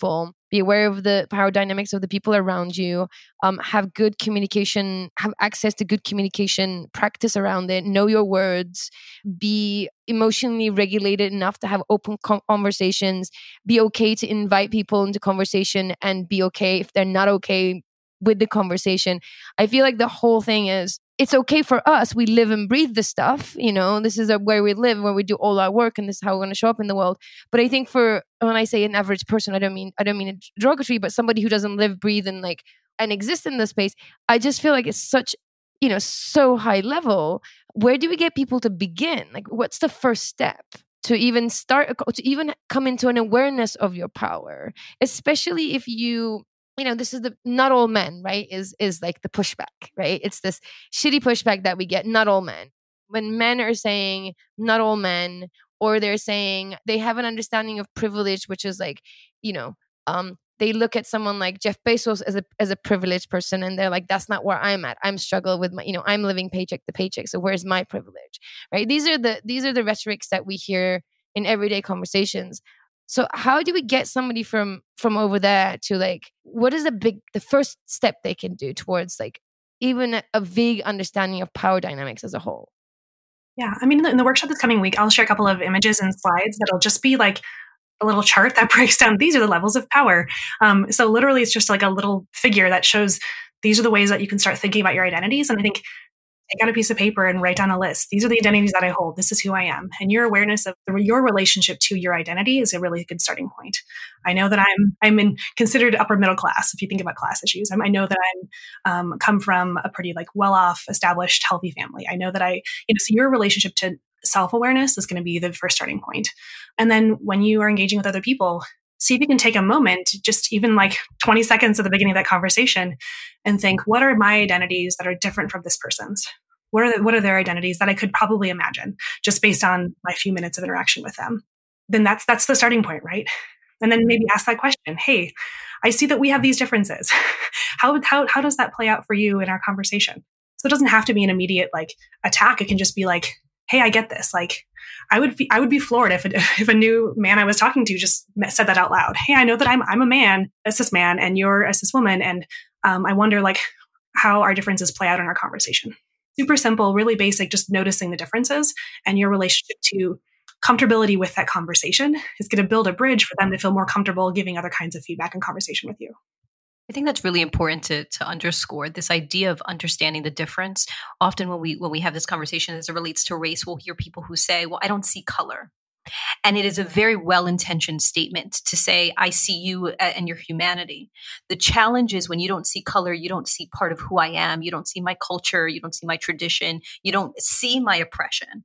be aware of the power dynamics of the people around you, um, have good communication, have access to good communication, practice around it, know your words, be emotionally regulated enough to have open com- conversations, be okay to invite people into conversation and be okay if they're not okay with the conversation. I feel like the whole thing is, it's okay for us. We live and breathe this stuff. You know, this is where we live, where we do all our work, and this is how we're going to show up in the world. But I think for, when I say an average person, I don't mean, I don't mean it derogatory, but somebody who doesn't live, breathe, and like, and exist in this space, I just feel like it's such, you know, so high level. Where do we get people to begin? Like, what's the first step to even start, to even come into an awareness of your power, especially if you, you know, this is the, not all men, right? Is, is like the pushback, right? It's this shitty pushback that we get, not all men. When men are saying not all men, or they're saying they have an understanding of privilege, which is like, you know, um, they look at someone like Jeff Bezos as a as a privileged person, and they're like, that's not where I'm at. I'm struggling with my, you know, I'm living paycheck to paycheck. So where's my privilege, right? These are the these are the rhetorics that we hear in everyday conversations. So how do we get somebody from from over there to like, what is the big, the first step they can do towards like even a, a vague understanding of power dynamics as a whole? Yeah, I mean, in the, in the workshop this coming week, I'll share a couple of images and slides that'll just be like a little chart that breaks down, these are the levels of power. Um, so literally it's just like a little figure that shows these are the ways that you can start thinking about your identities. And I think take out a piece of paper and write down a list. These are the identities that I hold. This is who I am. And your awareness of the, your relationship to your identity is a really good starting point. I know that I'm I'm in considered upper middle class. If you think about class issues, I'm, I know that I'm um, come from a pretty like well-off, established, healthy family. I know that I, you know, so your relationship to self-awareness is going to be the first starting point. And then when you are engaging with other people, see if you can take a moment, just even like twenty seconds at the beginning of that conversation, and think, what are my identities that are different from this person's? What are the, what are their identities that I could probably imagine just based on my few minutes of interaction with them? Then that's that's the starting point, right? And then maybe ask that question. Hey, I see that we have these differences. how how how does that play out for you in our conversation? So it doesn't have to be an immediate like attack. It can just be like, hey, I get this. Like, I would be, I would be floored if a, if a new man I was talking to just said that out loud. Hey, I know that I'm I'm a man, a cis man, and you're a cis woman, and um, I wonder like how our differences play out in our conversation. Super simple, really basic, just noticing the differences and your relationship to comfortability with that conversation is going to build a bridge for them to feel more comfortable giving other kinds of feedback and conversation with you. I think that's really important to to underscore this idea of understanding the difference. Often when we when we have this conversation as it relates to race, we'll hear people who say, well, I don't see color. And it is a very well-intentioned statement to say, I see you and your humanity. The challenge is when you don't see color, you don't see part of who I am. You don't see my culture. You don't see my tradition. You don't see my oppression.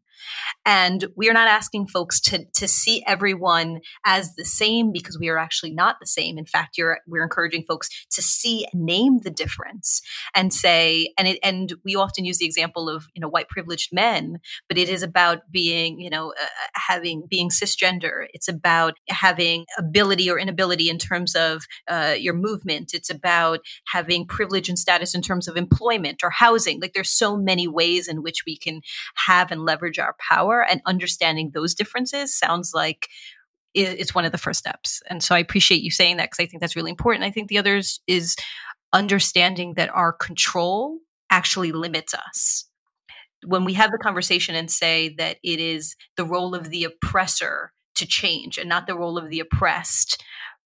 And we are not asking folks to, to see everyone as the same, because we are actually not the same. In fact, you're, we're encouraging folks to see and name the difference and say, and it, and we often use the example of, you know, white privileged men, but it is about being, you know, uh, having, being cisgender. It's about having ability or inability in terms of uh, your movement. It's about having privilege and status in terms of employment or housing. Like there's so many ways in which we can have and leverage our power, and understanding those differences sounds like it's one of the first steps. And so I appreciate you saying that, because I think that's really important. I think the others is understanding that our control actually limits us. When we have the conversation and say that it is the role of the oppressor to change and not the role of the oppressed,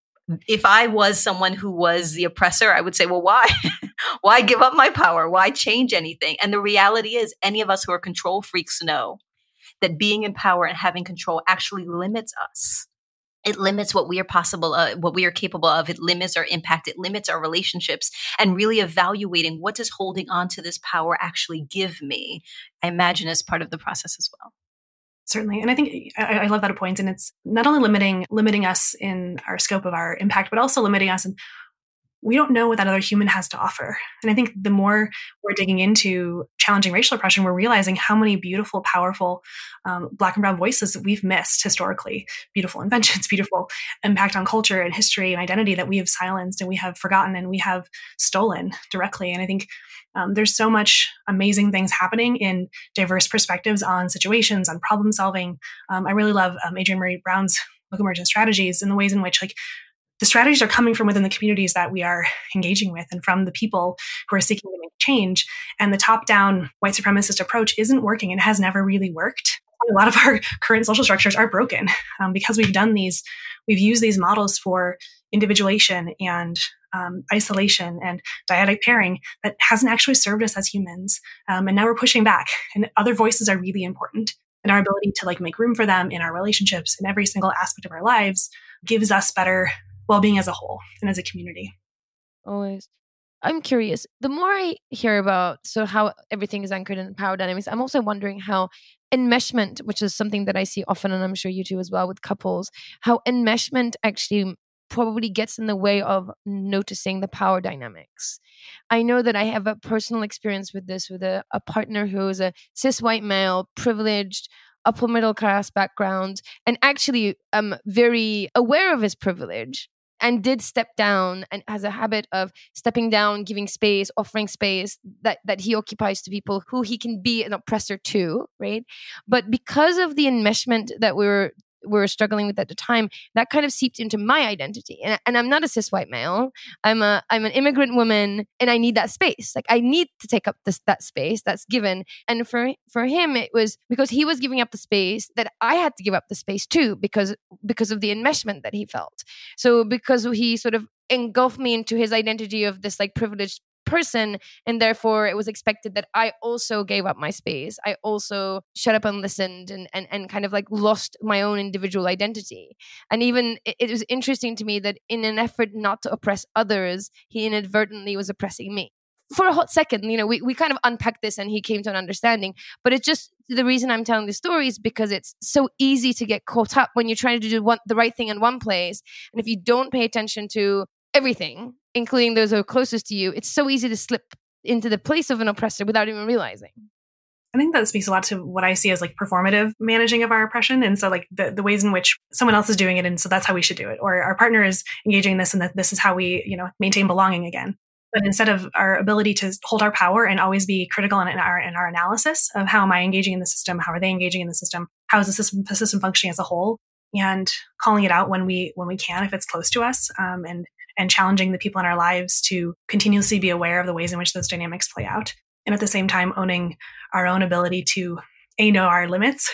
if I was someone who was the oppressor, I would say, well, why? Why give up my power? Why change anything? And the reality is, any of us who are control freaks know that being in power and having control actually limits us. It limits what we are possible, uh, what we are capable of. It limits our impact. It limits our relationships. And really evaluating, what does holding on to this power actually give me? I imagine as part of the process as well. Certainly. And I think I, I love that point. And it's not only limiting limiting us in our scope of our impact, but also limiting us in we don't know what that other human has to offer. And I think the more we're digging into challenging racial oppression, we're realizing how many beautiful, powerful um, Black and brown voices that we've missed historically, beautiful inventions, beautiful impact on culture and history and identity that we have silenced and we have forgotten and we have stolen directly. And I think um, there's so much amazing things happening in diverse perspectives on situations, on problem solving. Um, I really love um, Adrienne Maree Brown's book, Emergent Strategies, and the ways in which like the strategies are coming from within the communities that we are engaging with and from the people who are seeking to make change. And the top-down white supremacist approach isn't working and has never really worked. A lot of our current social structures are broken um, because we've done these, we've used these models for individuation and um, isolation and dyadic pairing that hasn't actually served us as humans. Um, and now we're pushing back, and other voices are really important. And our ability to like make room for them in our relationships in every single aspect of our lives gives us better well-being as a whole and as a community. Always. I'm curious. The more I hear about so how everything is anchored in power dynamics, I'm also wondering how enmeshment, which is something that I see often, and I'm sure you do as well with couples, how enmeshment actually probably gets in the way of noticing the power dynamics. I know that I have a personal experience with this with a, a partner who is a cis white male, privileged, upper middle class background, and actually um very aware of his privilege, and did step down and has a habit of stepping down, giving space, offering space that, that he occupies to people who he can be an oppressor to, right? But because of the enmeshment that we were we were struggling with at the time, that kind of seeped into my identity. And, and I'm not a cis white male. I'm a I'm an immigrant woman, and I need that space. Like I need to take up this that space that's given. And for for him, it was because he was giving up the space that I had to give up the space too, because because of the enmeshment that he felt. So because he sort of engulfed me into his identity of this like privileged person, and therefore it was expected that I also gave up my space. I also shut up and listened and and, and kind of like lost my own individual identity. And even it, it was interesting to me that in an effort not to oppress others, he inadvertently was oppressing me. For a hot second, you know, we, we kind of unpacked this and he came to an understanding. But it's just the reason I'm telling this story is because it's so easy to get caught up when you're trying to do one, the right thing in one place. And if you don't pay attention to everything, including those who are closest to you, it's so easy to slip into the place of an oppressor without even realizing. I think that speaks a lot to what I see as like performative managing of our oppression. And so like the, the ways in which someone else is doing it. And so that's how we should do it. Or our partner is engaging in this and that this is how we, you know, maintain belonging again. But instead of our ability to hold our power and always be critical in, in our in our analysis of how am I engaging in the system? How are they engaging in the system? How is the system, the system functioning as a whole? And calling it out when we when we can, if it's close to us, um, and and challenging the people in our lives to continuously be aware of the ways in which those dynamics play out. And at the same time, owning our own ability to, A, know our limits,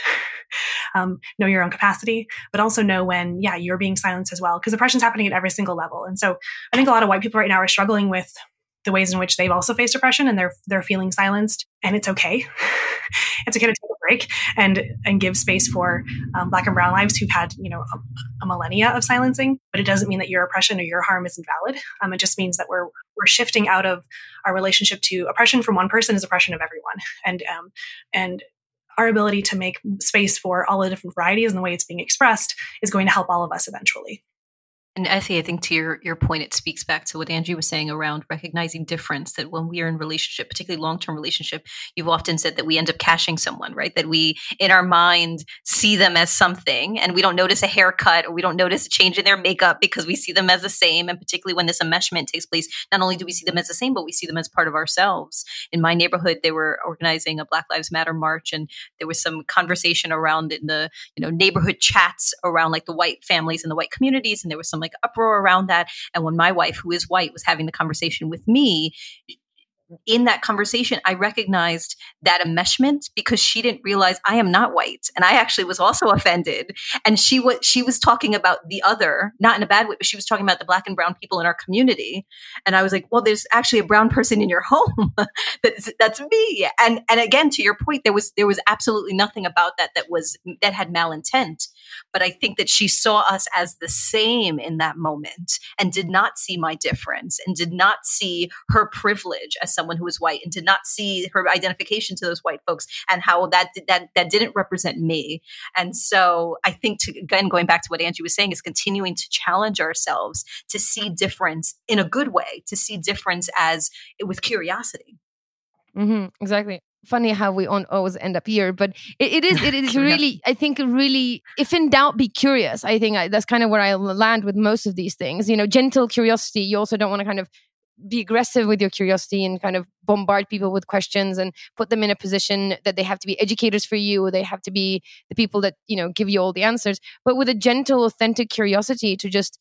um, know your own capacity, but also know when, yeah, you're being silenced as well, because oppression is happening at every single level. And so I think a lot of white people right now are struggling with the ways in which they've also faced oppression and they're they're feeling silenced, and it's okay. It's okay to take a break and and give space for um, Black and brown lives who've had, you know, a, a millennia of silencing. But it doesn't mean that your oppression or your harm isn't valid. Um, it just means that we're we're shifting out of our relationship to oppression from one person is oppression of everyone, and um and our ability to make space for all the different varieties and the way it's being expressed is going to help all of us eventually. And Effie, I think to your, your point, it speaks back to what Angie was saying around recognizing difference, that when we are in relationship, particularly long-term relationship, you've often said that we end up cashing someone, right? That we, in our mind, see them as something, and we don't notice a haircut or we don't notice a change in their makeup because we see them as the same. And particularly when this enmeshment takes place, not only do we see them as the same, but we see them as part of ourselves. In my neighborhood, they were organizing a Black Lives Matter march, and there was some conversation around in the, you know, neighborhood chats around like the white families and the white communities, and there was some like uproar around that. And when my wife, who is white, was having the conversation with me, in that conversation, I recognized that enmeshment because she didn't realize I am not white. And I actually was also offended. And she was, she was talking about the other, not in a bad way, but she was talking about the Black and brown people in our community. And I was like, well, there's actually a brown person in your home. that's, that's me. And, and again, to your point, there was, there was absolutely nothing about that that was, that had malintent. But I think that she saw us as the same in that moment and did not see my difference and did not see her privilege as someone who was white and did not see her identification to those white folks and how that that that didn't represent me. And so I think, to, again, going back to what Angie was saying, is continuing to challenge ourselves to see difference in a good way, to see difference as with curiosity. Mm-hmm, exactly. Funny how we on always end up here, but it, it is it is really, I think, really, if in doubt, be curious. I think I, that's kind of where I land with most of these things. You know, gentle curiosity. You also don't want to kind of be aggressive with your curiosity and kind of bombard people with questions and put them in a position that they have to be educators for you, or they have to be the people that, you know, give you all the answers. But with a gentle, authentic curiosity to just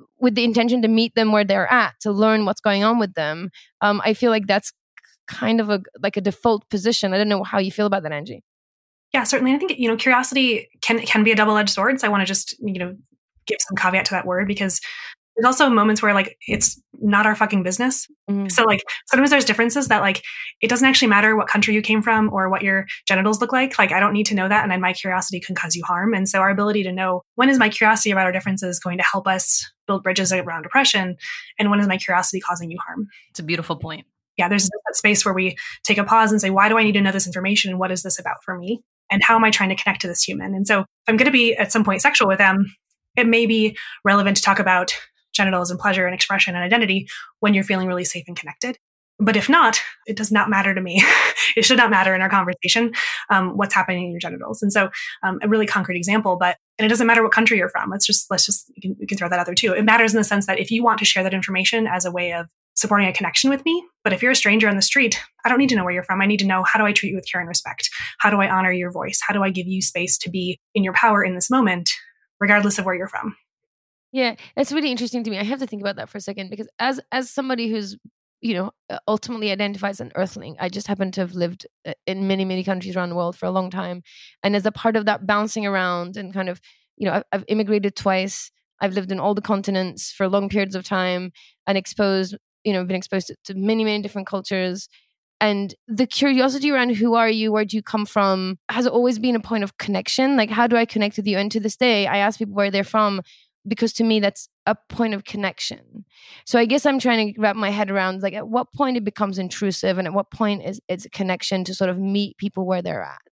with the intention to meet them where they're at, to learn what's going on with them. Um, I feel like that's kind of a like a default position. I don't know how you feel about that, Angie. Yeah, certainly. I think, you know, curiosity can can be a double-edged sword. So I want to just, you know, give some caveat to that word, because there's also moments where like it's not our fucking business. Mm-hmm. So like sometimes there's differences that like it doesn't actually matter what country you came from or what your genitals look like. Like I don't need to know that, and then my curiosity can cause you harm. And so our ability to know when is my curiosity about our differences going to help us build bridges around oppression, and when is my curiosity causing you harm? It's a beautiful point. Yeah, there's that space where we take a pause and say, why do I need to know this information, and what is this about for me? And how am I trying to connect to this human? And so if I'm going to be at some point sexual with them, it may be relevant to talk about genitals and pleasure and expression and identity when you're feeling really safe and connected. But if not, it does not matter to me. It should not matter in our conversation um, what's happening in your genitals. And so um, a really concrete example, but and it doesn't matter what country you're from. Let's just, let's just, we can, we can throw that out there too. It matters in the sense that if you want to share that information as a way of supporting a connection with me, but if you're a stranger on the street, I don't need to know where you're from. I need to know, how do I treat you with care and respect? How do I honor your voice? How do I give you space to be in your power in this moment, regardless of where you're from? Yeah, it's really interesting to me. I have to think about that for a second, because as as somebody who's, you know, ultimately identifies an earthling, I just happen to have lived in many, many countries around the world for a long time. And as a part of that bouncing around and kind of, you know, I've, I've immigrated twice. I've lived in all the continents for long periods of time and exposed, you know, been exposed to, to many, many different cultures. And the curiosity around who are you, where do you come from, has always been a point of connection. Like, how do I connect with you? And to this day, I ask people where they're from, because to me, that's a point of connection. So I guess I'm trying to wrap my head around, like, at what point it becomes intrusive, and at what point is it's a connection to sort of meet people where they're at.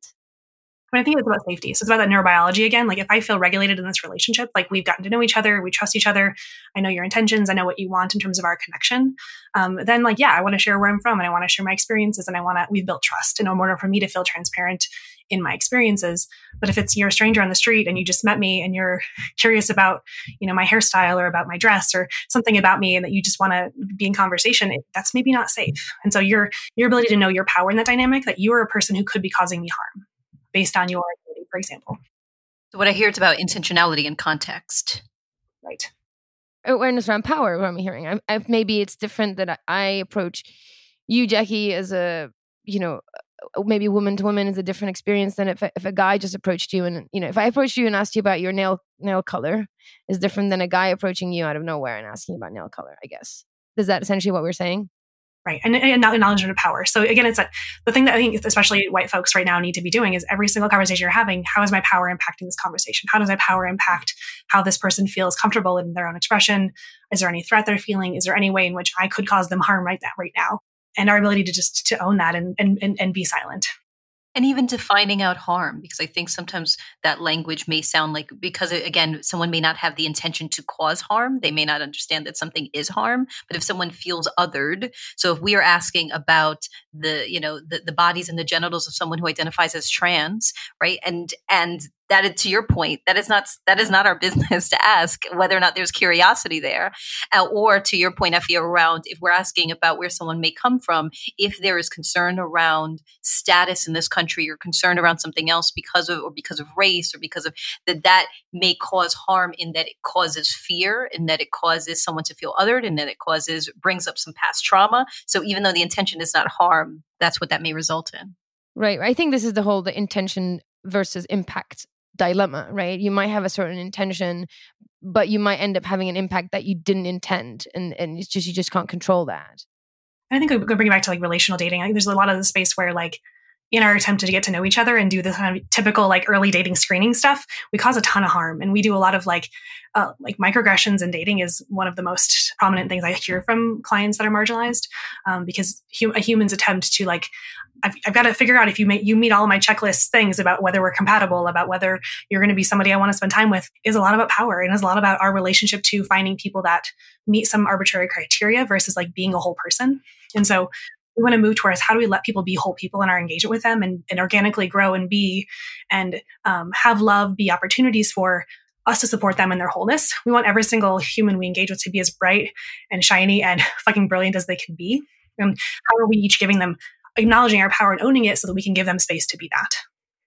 I mean, I think it's about safety. So it's about that neurobiology again. Like if I feel regulated in this relationship, like we've gotten to know each other, we trust each other, I know your intentions, I know what you want in terms of our connection, um, then like, yeah, I want to share where I'm from, and I want to share my experiences, and I want to, we've built trust in order for me to feel transparent in my experiences. But if it's you're a stranger on the street and you just met me and you're curious about, you know, my hairstyle or about my dress or something about me, and that you just want to be in conversation, it, that's maybe not safe. And so your your ability to know your power in that dynamic, that you are a person who could be causing me harm based on your identity, for example. So what I hear, it's about intentionality and context. Right. Awareness around power, what I'm hearing. I, I, maybe it's different that I, I approach you, Jackie, as a, you know, maybe woman to woman is a different experience than if, if a guy just approached you. And, you know, if I approached you and asked you about your nail nail color is different than a guy approaching you out of nowhere and asking you about nail color, I guess. Is that essentially what we're saying? Right. And, and acknowledgement of power. So again, it's a, the thing that I think especially white folks right now need to be doing is every single conversation you're having, how is my power impacting this conversation? How does my power impact how this person feels comfortable in their own expression? Is there any threat they're feeling? Is there any way in which I could cause them harm right now, right now? And our ability to just to own that and and and, and be silent. And even defining out harm, because I think sometimes that language may sound like, because again, someone may not have the intention to cause harm. They may not understand that something is harm. But if someone feels othered, so if we are asking about the, you know, the, the bodies and the genitals of someone who identifies as trans, right? And, and that, to your point, that is not, that is not our business to ask whether or not there's curiosity there. Uh, or to your point, Effie, around if we're asking about where someone may come from, if there is concern around status in this country or concern around something else because of, or because of race or because of that, that may cause harm in that it causes fear, in that it causes someone to feel othered, and that it causes, brings up some past trauma. So even though the intention is not harm, that's what that may result in. Right. I think this is the whole, the intention versus impact dilemma, right? You might have a certain intention, but you might end up having an impact that you didn't intend. And, and it's just, you just can't control that. I think we're going to bring it back to like relational dating. I think there's a lot of the space where like, in our attempt to get to know each other and do this kind of typical like early dating screening stuff, we cause a ton of harm. And we do a lot of like, uh, like microaggressions in dating is one of the most prominent things I hear from clients that are marginalized, um, because hum- a human's attempt to like, I've, I've got to figure out if you may, you meet all of my checklist things about whether we're compatible, about whether you're going to be somebody I want to spend time with, is a lot about power, and is a lot about our relationship to finding people that meet some arbitrary criteria versus like being a whole person. And so we want to move towards how do we let people be whole people in our engagement with them, and, and organically grow and be, and um, have love be opportunities for us to support them in their wholeness. We want every single human we engage with to be as bright and shiny and fucking brilliant as they can be. And how are we each giving them, acknowledging our power and owning it so that we can give them space to be that?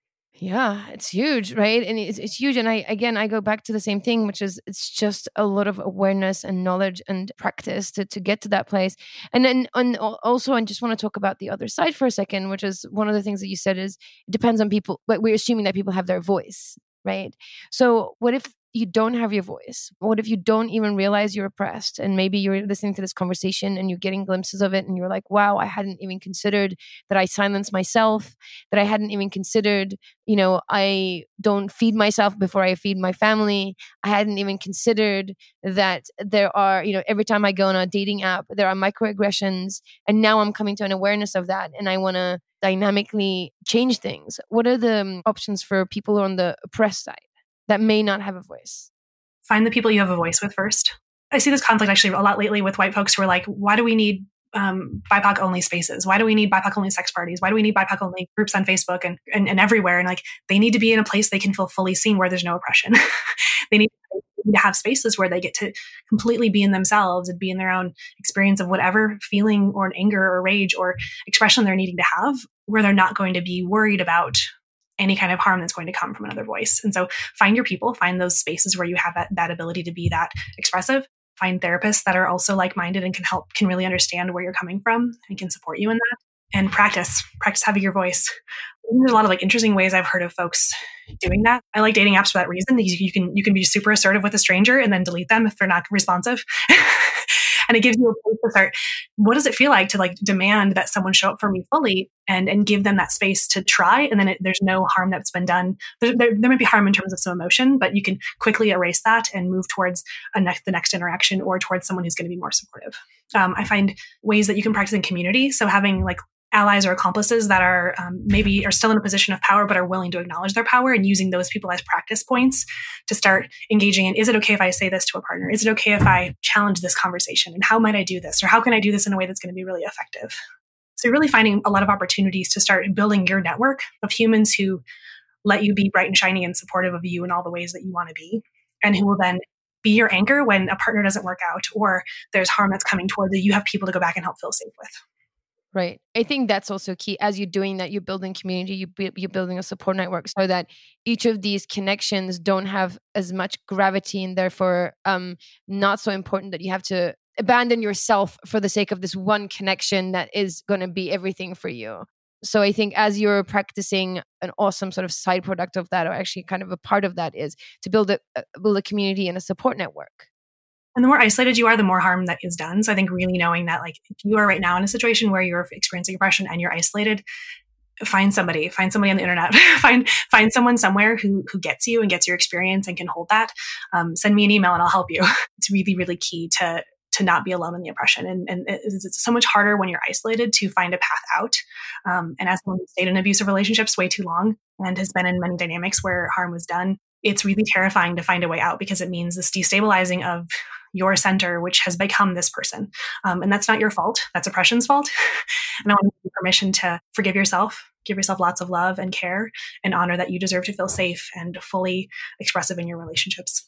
Yeah, it's huge, right? And it's, it's huge. And I, again, I go back to the same thing, which is it's just a lot of awareness and knowledge and practice to, to get to that place. And then and also, I just want to talk about the other side for a second, which is one of the things that you said is it depends on people, but we're assuming that people have their voice, right? So what if you don't have your voice? What if you don't even realize you're oppressed? And maybe you're listening to this conversation and you're getting glimpses of it and you're like, wow, I hadn't even considered that I silence myself, that I hadn't even considered, you know, I don't feed myself before I feed my family. I hadn't even considered that there are, you know, every time I go on a dating app, there are microaggressions. And now I'm coming to an awareness of that. And I want to dynamically change things. What are the um, options for people on the oppressed side that may not have a voice? Find the people you have a voice with first. I see this conflict actually a lot lately with white folks who are like, why do we need um, B I P O C only spaces? Why do we need B I P O C only sex parties? Why do we need B I P O C only groups on Facebook and, and, and everywhere? And like, they need to be in a place they can feel fully seen where there's no oppression. They need to have spaces where they get to completely be in themselves and be in their own experience of whatever feeling or an anger or rage or expression they're needing to have, where they're not going to be worried about any kind of harm that's going to come from another voice. And so find your people, find those spaces where you have that, that ability to be that expressive. Find therapists that are also like-minded and can help, can really understand where you're coming from and can support you in that. And practice, practice having your voice. There's a lot of like interesting ways I've heard of folks doing that. I like dating apps for that reason. You, you can you can be super assertive with a stranger and then delete them if they're not responsive. And it gives you a place to start. What does it feel like to like demand that someone show up for me fully and, and give them that space to try? And then it, there's no harm that's been done. There, there, there might be harm in terms of some emotion, but you can quickly erase that and move towards a next, the next interaction or towards someone who's going to be more supportive. Um, I find ways that you can practice in community. So having like allies or accomplices that are um, maybe are still in a position of power, but are willing to acknowledge their power and using those people as practice points to start engaging in, is it okay if I say this to a partner? Is it okay if I challenge this conversation? And how might I do this? Or how can I do this in a way that's going to be really effective? So you're really finding a lot of opportunities to start building your network of humans who let you be bright and shiny and supportive of you in all the ways that you want to be, and who will then be your anchor when a partner doesn't work out or there's harm that's coming towards you. You have people to go back and help feel safe with. Right. I think that's also key. As you're doing that, you're building community, you bu- you're building a support network so that each of these connections don't have as much gravity and therefore um, not so important that you have to abandon yourself for the sake of this one connection that is going to be everything for you. So I think as you're practicing an awesome sort of side product of that, or actually kind of a part of that, is to build a, build a community and a support network. And the more isolated you are, the more harm that is done. So I think really knowing that, like, if you are right now in a situation where you're experiencing oppression and you're isolated, find somebody, find somebody on the internet, find find someone somewhere who who gets you and gets your experience and can hold that. Um, send me an email and I'll help you. It's really, really key to to not be alone in the oppression. And, and it's, it's so much harder when you're isolated to find a path out. Um, and as someone who stayed in abusive relationships way too long and has been in many dynamics where harm was done, it's really terrifying to find a way out because it means this destabilizing of your center, which has become this person. Um, and that's not your fault. That's oppression's fault. And I want to give you permission to forgive yourself, give yourself lots of love and care, and honor that you deserve to feel safe and fully expressive in your relationships.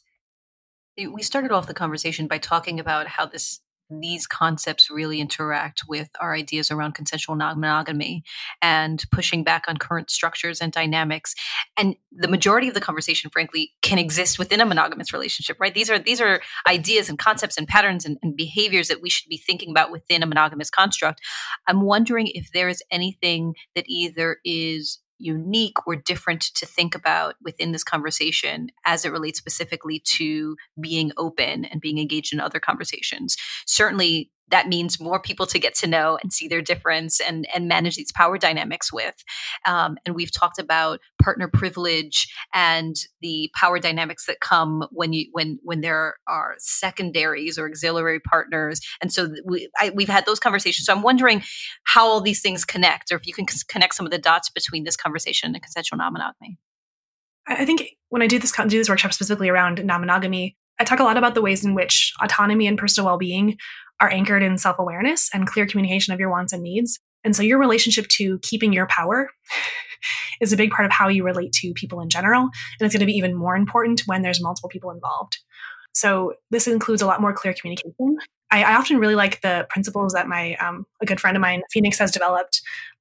We started off the conversation by talking about how this these concepts really interact with our ideas around consensual non-monogamy and pushing back on current structures and dynamics. And the majority of the conversation, frankly, can exist within a monogamous relationship, right? These are these are ideas and concepts and patterns and, and behaviors that we should be thinking about within a monogamous construct. I'm wondering if there is anything that either is unique or different to think about within this conversation as it relates specifically to being open and being engaged in other conversations. Certainly, that means more people to get to know and see their difference and, and manage these power dynamics with. Um, and we've talked about partner privilege and the power dynamics that come when you when when there are secondaries or auxiliary partners. And so we, I, we've had those conversations. So I'm wondering how all these things connect, or if you can connect some of the dots between this conversation and consensual non-monogamy. I think when I do this do this workshop specifically around non-monogamy, I talk a lot about the ways in which autonomy and personal well-being are anchored in self-awareness and clear communication of your wants and needs. And so your relationship to keeping your power is a big part of how you relate to people in general. And it's going to be even more important when there's multiple people involved. So this includes a lot more clear communication. I, I often really like the principles that my um, a good friend of mine, Phoenix, has developed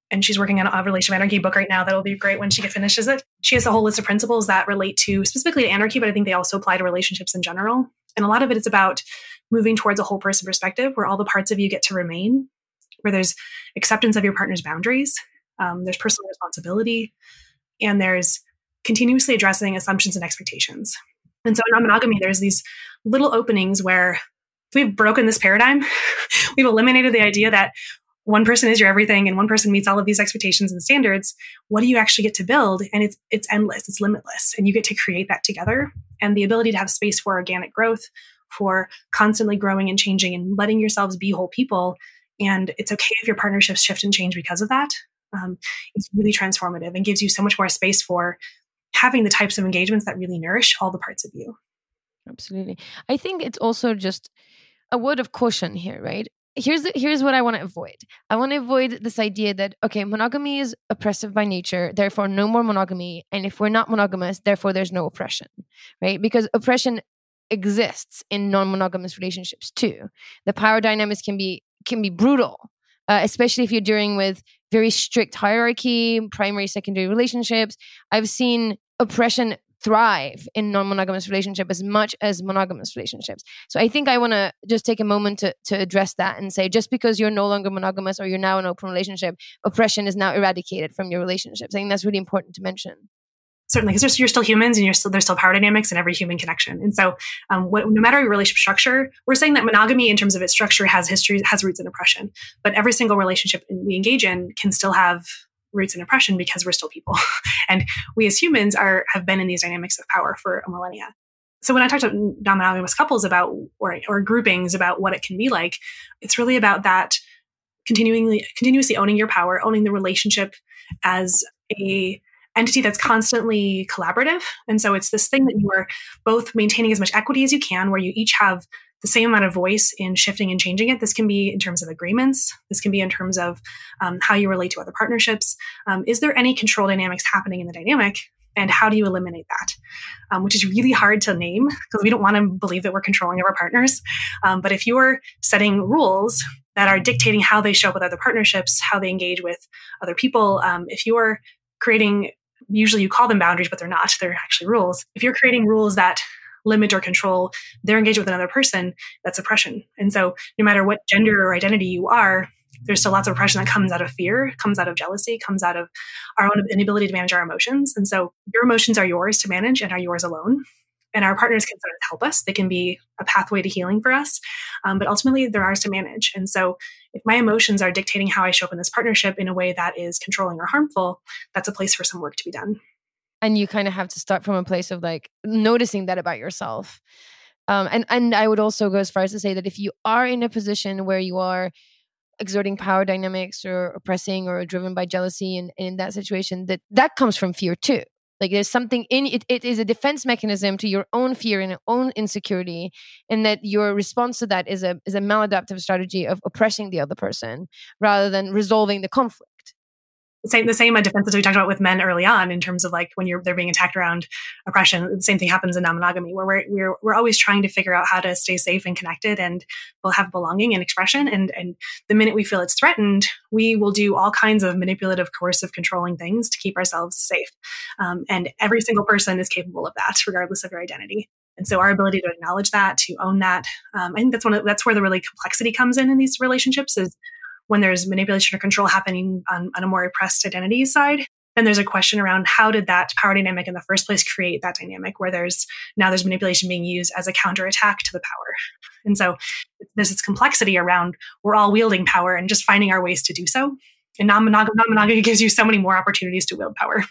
and she's working on a relationship anarchy book right now that'll be great when she finishes it. She has a whole list of principles that relate to specifically to anarchy, but I think they also apply to relationships in general. And a lot of it is about moving towards a whole person perspective where all the parts of you get to remain, where there's acceptance of your partner's boundaries, um, there's personal responsibility, and there's continuously addressing assumptions and expectations. And so in non-monogamy, there's these little openings where if we've broken this paradigm, we've eliminated the idea that one person is your everything and one person meets all of these expectations and standards. What do you actually get to build? And it's it's endless, it's limitless, and you get to create that together. And the ability to have space for organic growth, for constantly growing and changing and letting yourselves be whole people. And it's okay if your partnerships shift and change because of that. Um, it's really transformative and gives you so much more space for having the types of engagements that really nourish all the parts of you. Absolutely. I think it's also just a word of caution here, right? Here's the, here's what I want to avoid. I want to avoid this idea that, okay, monogamy is oppressive by nature, therefore no more monogamy. And if we're not monogamous, therefore there's no oppression, right? Because oppression exists in non-monogamous relationships too. The power dynamics can be can be brutal, uh, especially if you're dealing with very strict hierarchy, primary, secondary relationships. I've seen oppression thrive in non-monogamous relationships as much as monogamous relationships. So I think I want to just take a moment to, to address that and say, just because you're no longer monogamous or you're now in an open relationship, oppression is now eradicated from your relationships. I think that's really important to mention. Certainly, because you're still humans and you're still, there's still power dynamics in every human connection. And so um, what, no matter your relationship structure, we're saying that monogamy in terms of its structure has history, has roots in oppression. But every single relationship we engage in can still have roots in oppression because we're still people. And we as humans are have been in these dynamics of power for a millennia. So when I talk to non-monogamous couples about, or, or groupings about what it can be like, it's really about that continually, continuously owning your power, owning the relationship as a entity that's constantly collaborative. And so it's this thing that you are both maintaining as much equity as you can, where you each have the same amount of voice in shifting and changing it. This can be in terms of agreements. This can be in terms of um, how you relate to other partnerships. Um, is there any control dynamics happening in the dynamic? And how do you eliminate that? Um, which is really hard to name because we don't want to believe that we're controlling our partners. Um, but if you're setting rules that are dictating how they show up with other partnerships, how they engage with other people, um, if you're creating, usually you call them boundaries, but they're not, they're actually rules. If you're creating rules that limit or control their engagement with another person, that's oppression. And so no matter what gender or identity you are, there's still lots of oppression that comes out of fear, comes out of jealousy, comes out of our own inability to manage our emotions. And so your emotions are yours to manage and are yours alone. And our partners can sort of help us. They can be a pathway to healing for us. Um, but ultimately, they're ours to manage. And so if my emotions are dictating how I show up in this partnership in a way that is controlling or harmful, that's a place for some work to be done. And you kind of have to start from a place of like noticing that about yourself. Um, and, and I would also go as far as to say that if you are in a position where you are exerting power dynamics or oppressing or driven by jealousy, and, and in that situation, that that comes from fear too. Like there's something in it, it is a defense mechanism to your own fear and your own insecurity, and that your response to that is a is a maladaptive strategy of oppressing the other person rather than resolving the conflict. The same, the same defense that we talked about with men early on in terms of like when you're they're being attacked around oppression. The same thing happens in non-monogamy, where we're we're we're always trying to figure out how to stay safe and connected, and we'll have belonging and expression. And and the minute we feel it's threatened, we will do all kinds of manipulative, coercive, controlling things to keep ourselves safe. Um, and every single person is capable of that, regardless of their identity. And so our ability to acknowledge that, to own that, um, I think that's one of, that's where the really complexity comes in in these relationships, is when there's manipulation or control happening on, on a more oppressed identity side. Then there's a question around how did that power dynamic in the first place create that dynamic where there's now there's manipulation being used as a counterattack to the power. And so there's this complexity around we're all wielding power and just finding our ways to do so. And non-monog- non-monogamy gives you so many more opportunities to wield power.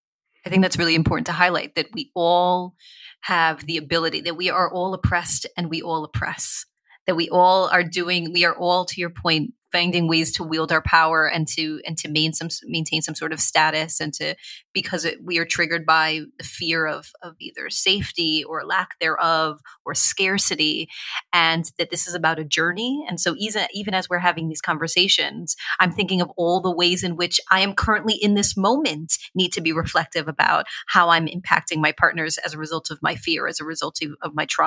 I think that's really important to highlight, that we all have the ability, that we are all oppressed and we all oppress, that we all are doing, we are all, to your point, finding ways to wield our power and to and to maintain some maintain some sort of status, and to because it, we are triggered by the fear of of either safety or lack thereof or scarcity, and that this is about a journey. And so even even as we're having these conversations, I'm thinking of all the ways in which I am currently in this moment need to be reflective about how I'm impacting my partners as a result of my fear, as a result of, of my trauma.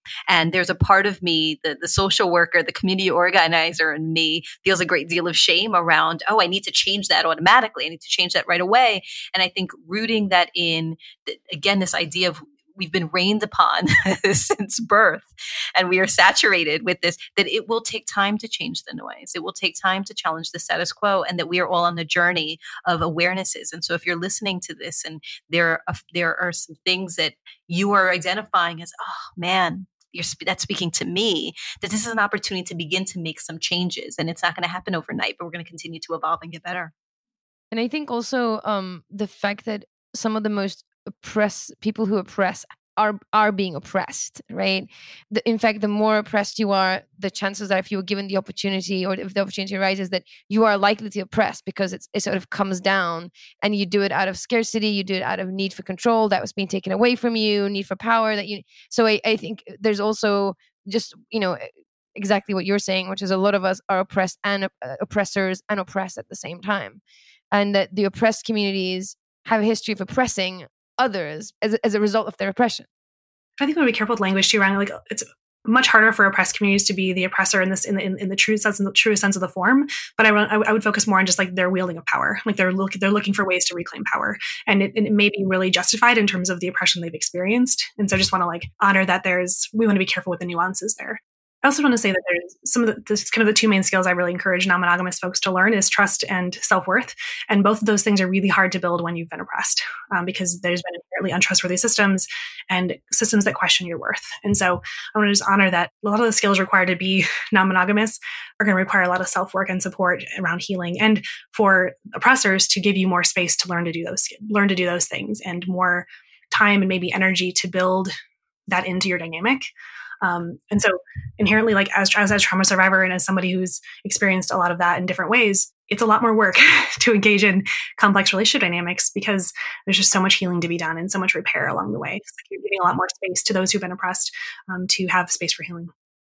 And there's a part of me, the, the social worker, the community organizer in me feels a great deal of shame around, oh, I need to change that automatically. I need to change that right away. And I think rooting that in, again, this idea of we've been rained upon since birth, and we are saturated with this, that it will take time to change the noise. It will take time to challenge the status quo, and that we are all on the journey of awarenesses. And so if you're listening to this and there are, there are some things that you are identifying as, oh man, you're, that's speaking to me, that this is an opportunity to begin to make some changes. And it's not going to happen overnight, but we're going to continue to evolve and get better. And I think also um, the fact that some of the most oppress people who oppress are are being oppressed, right? The, in fact, the more oppressed you are, the chances that if you were given the opportunity, or if the opportunity arises, that you are likely to oppress, because it's, it sort of comes down, and you do it out of scarcity, you do it out of need for control that was being taken away from you, need for power that you. So I, I think there's also just, you know, exactly what you're saying, which is a lot of us are oppressed and uh, oppressors and oppressed at the same time, and that the oppressed communities have a history of oppressing others as, as a result of their oppression. I think we want to be careful with language too, around like it's much harder for oppressed communities to be the oppressor in this in the in, in the true sense, in the truest sense of the form. But I, I would focus more on just like their wielding of power, like they're look they're looking for ways to reclaim power, and it, it may be really justified in terms of the oppression they've experienced. And so I just want to like honor that there's we want to be careful with the nuances there. I also want to say that there's some of the this kind of the two main skills I really encourage non-monogamous folks to learn is trust and self-worth. And both of those things are really hard to build when you've been oppressed, um, because there's been inherently untrustworthy systems and systems that question your worth. And so I want to just honor that a lot of the skills required to be non-monogamous are going to require a lot of self-work and support around healing, and for oppressors to give you more space to learn to do those, learn to do those things, and more time and maybe energy to build that into your dynamic. Um, and so inherently, like as, as a trauma survivor and as somebody who's experienced a lot of that in different ways, it's a lot more work to engage in complex relationship dynamics, because there's just so much healing to be done and so much repair along the way. It's like you're giving a lot more space to those who've been oppressed um, to have space for healing.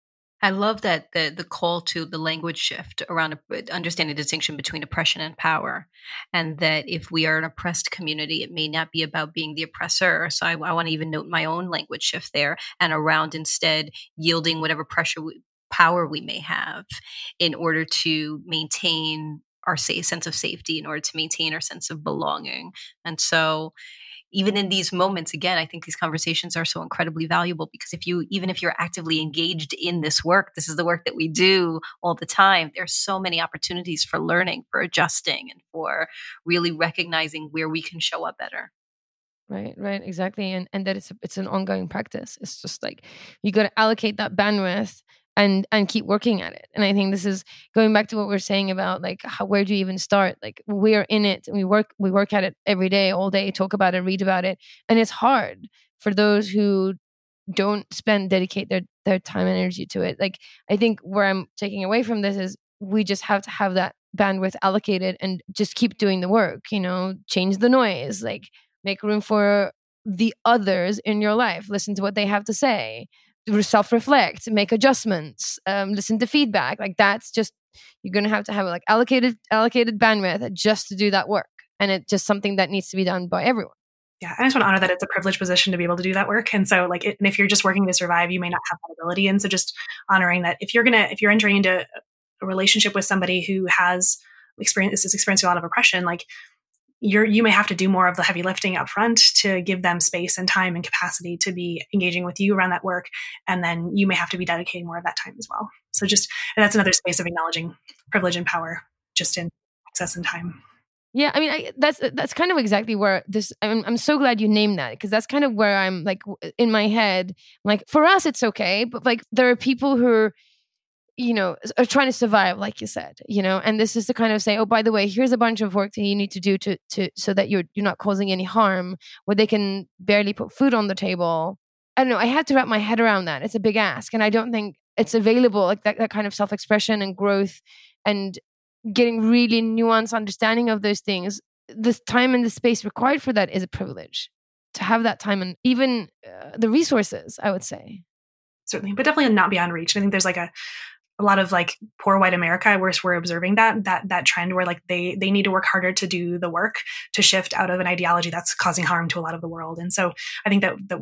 I love that the the call to the language shift around understanding the distinction between oppression and power, and that if we are an oppressed community, it may not be about being the oppressor. So I, I want to even note my own language shift there, and around instead yielding whatever pressure we, power we may have in order to maintain our safe sense of safety, in order to maintain our sense of belonging. And so even in these moments, again, I think these conversations are so incredibly valuable, because if you, even if you're actively engaged in this work, this is the work that we do all the time. There's so many opportunities for learning, for adjusting, and for really recognizing where we can show up better. Right, right, exactly. And and that it's a, it's an ongoing practice. It's just like you got to allocate that bandwidth and and keep working at it. And I think this is going back to what we we're saying about like how, where do you even start? Like we are in it and we work we work at it every day, all day, talk about it, read about it. And it's hard for those who don't spend dedicate their their time and energy to it. Like I think where I'm taking away from this is we just have to have that bandwidth allocated and just keep doing the work, you know, change the noise, like make room for the others in your life, listen to what they have to say, self-reflect, make adjustments, um, listen to feedback. Like that's just, you're going to have to have like allocated allocated bandwidth just to do that work. And it's just something that needs to be done by everyone. Yeah, I just want to honor that it's a privileged position to be able to do that work. And so like, it, and if you're just working to survive, you may not have that ability. And so just honoring that if you're going to, if you're entering into a relationship with somebody who has experienced, is experiencing a lot of oppression, like You're, you may have to do more of the heavy lifting up front to give them space and time and capacity to be engaging with you around that work. And then you may have to be dedicating more of that time as well. So just, and that's another space of acknowledging privilege and power just in access and time. Yeah, I mean, I, that's that's kind of exactly where this, I'm, I'm so glad you named that, because that's kind of where I'm like in my head, like for us, it's okay. But like there are people who are, you know, are trying to survive, like you said, you know, and this is to kind of say, oh, by the way, here's a bunch of work that you need to do to, to, so that you're, you're not causing any harm, where they can barely put food on the table. I don't know. I had to wrap my head around that. It's a big ask. And I don't think it's available, like that, that kind of self-expression and growth and getting really nuanced understanding of those things. The time and the space required for that is a privilege, to have that time and even uh, the resources, I would say. Certainly, but definitely not beyond reach. I think there's like a, a lot of like poor white America where we're observing that, that, that trend where like they, they need to work harder to do the work to shift out of an ideology that's causing harm to a lot of the world. And so I think that, that we're,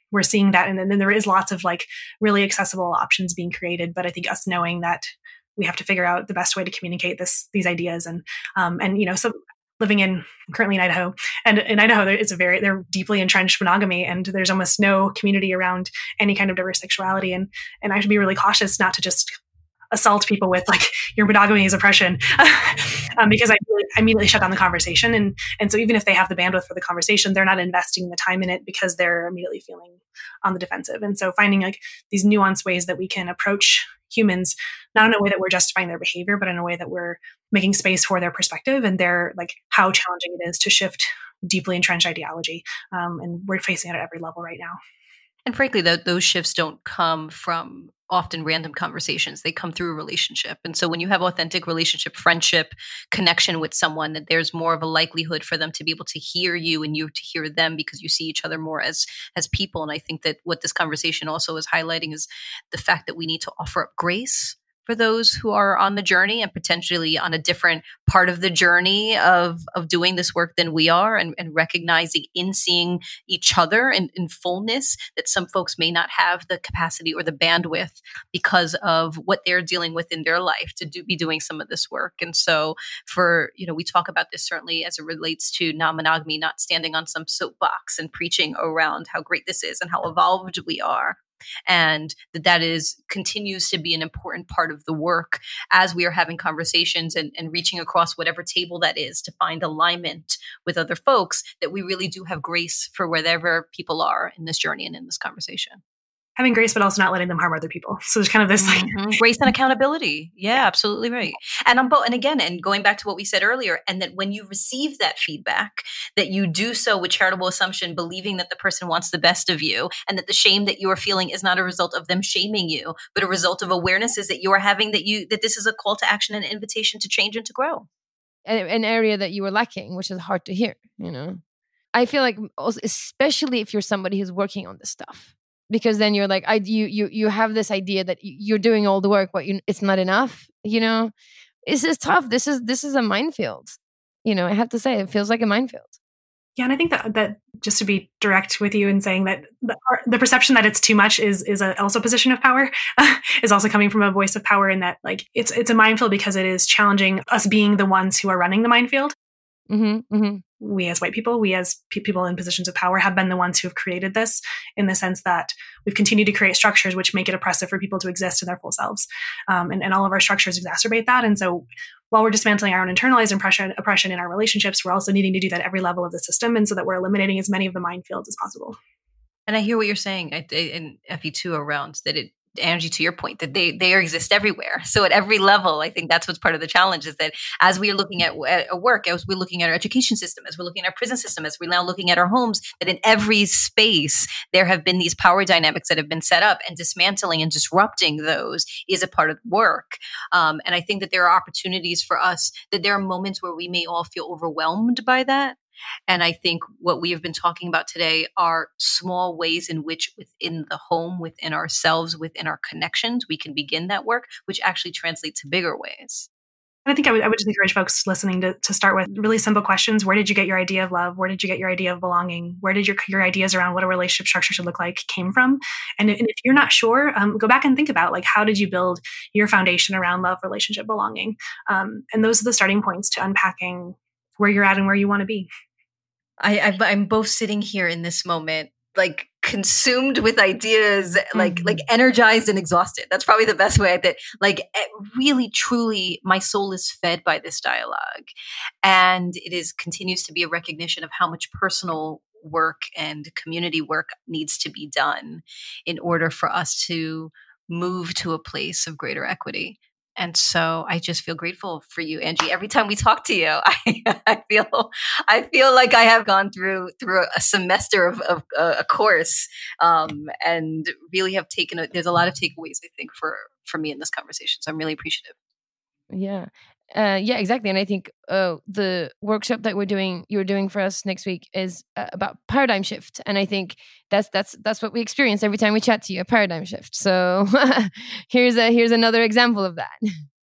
we're seeing that. And then, then there is lots of like really accessible options being created. But I think us knowing that we have to figure out the best way to communicate this, these ideas. And, um, and, you know, so living in currently in Idaho, and in Idaho, there is a very, they're deeply entrenched monogamy, and there's almost no community around any kind of diverse sexuality. And, and I have to be really cautious not to just assault people with like, your monogamy is oppression, um, because I, I immediately shut down the conversation. And, and so even if they have the bandwidth for the conversation, they're not investing the time in it because they're immediately feeling on the defensive. And so finding like these nuanced ways that we can approach humans, not in a way that we're justifying their behavior, but in a way that we're making space for their perspective and their like how challenging it is to shift deeply entrenched ideology. Um, and we're facing it at every level right now. And frankly, th- those shifts don't come from often random conversations. They come through a relationship. And so when you have authentic relationship, friendship, connection with someone, that there's more of a likelihood for them to be able to hear you and you to hear them, because you see each other more as as people. And I think that what this conversation also is highlighting is the fact that we need to offer up grace for those who are on the journey and potentially on a different part of the journey of, of doing this work than we are, and, and recognizing in seeing each other in, in fullness that some folks may not have the capacity or the bandwidth because of what they're dealing with in their life to do, be doing some of this work. And so for, you know, we talk about this certainly as it relates to non-monogamy, not standing on some soapbox and preaching around how great this is and how evolved we are. And that that is continues to be an important part of the work as we are having conversations and, and reaching across whatever table that is to find alignment with other folks, that we really do have grace for wherever people are in this journey and in this conversation. Having grace, but also not letting them harm other people. So there's kind of this like mm-hmm. grace and accountability. Yeah, absolutely right. And I'm both, and again, and going back to what we said earlier, and that when you receive that feedback, that you do so with charitable assumption, believing that the person wants the best of you, and that the shame that you are feeling is not a result of them shaming you, but a result of awarenesses that you are having, that you that this is a call to action and an invitation to change and to grow. An, an area that you were lacking, which is hard to hear. You know, I feel like also, especially if you're somebody who's working on this stuff. Because then you're like, I you you you have this idea that you're doing all the work, but you, it's not enough. You know, this is tough. This is this is a minefield. You know, I have to say, it feels like a minefield. Yeah, and I think that that just to be direct with you and saying that the, the perception that it's too much is is a, also a position of power, is also coming from a voice of power. In that, like, it's it's a minefield because it is challenging us being the ones who are running the minefield. Mm-hmm, mm-hmm. We as white people, we as pe- people in positions of power have been the ones who have created this, in the sense that we've continued to create structures which make it oppressive for people to exist in their full selves. Um, and, and all of our structures exacerbate that. And so while we're dismantling our own internalized oppression, oppression in our relationships, we're also needing to do that at every level of the system. And so that we're eliminating as many of the minefields as possible. And I hear what you're saying, I, and Effie too, around that it, Angie, to your point, that they they exist everywhere. So at every level, I think that's what's part of the challenge, is that as we are looking at, at work, as we're looking at our education system, as we're looking at our prison system, as we're now looking at our homes, that in every space, there have been these power dynamics that have been set up, and dismantling and disrupting those is a part of the work. Um, and I think that there are opportunities for us, that there are moments where we may all feel overwhelmed by that. And I think what we have been talking about today are small ways in which within the home, within ourselves, within our connections, we can begin that work, which actually translates to bigger ways. And I think I would, I would just encourage folks listening to, to start with really simple questions. Where did you get your idea of love? Where did you get your idea of belonging? Where did your, your ideas around what a relationship structure should look like came from? And if, and if you're not sure, um, go back and think about, like, how did you build your foundation around love, relationship, belonging? Um, and those are the starting points to unpacking where you're at and where you want to be. I, I, I'm both sitting here in this moment, like consumed with ideas, like mm-hmm. like energized and exhausted. That's probably the best way. That like really, truly, my soul is fed by this dialogue, and it is continues to be a recognition of how much personal work and community work needs to be done in order for us to move to a place of greater equity. And so I just feel grateful for you, Angie. Every time we talk to you, I, I feel I feel like I have gone through through a semester of, of uh, a course, um, and really have taken. A, there's a lot of takeaways, I think, for for me in this conversation. So I'm really appreciative. Yeah, uh, yeah, exactly. And I think uh, the workshop that we're doing, you're doing for us next week, is uh, about paradigm shift. And I think that's that's that's what we experience every time we chat to you, a paradigm shift. So here's a here's another example of that.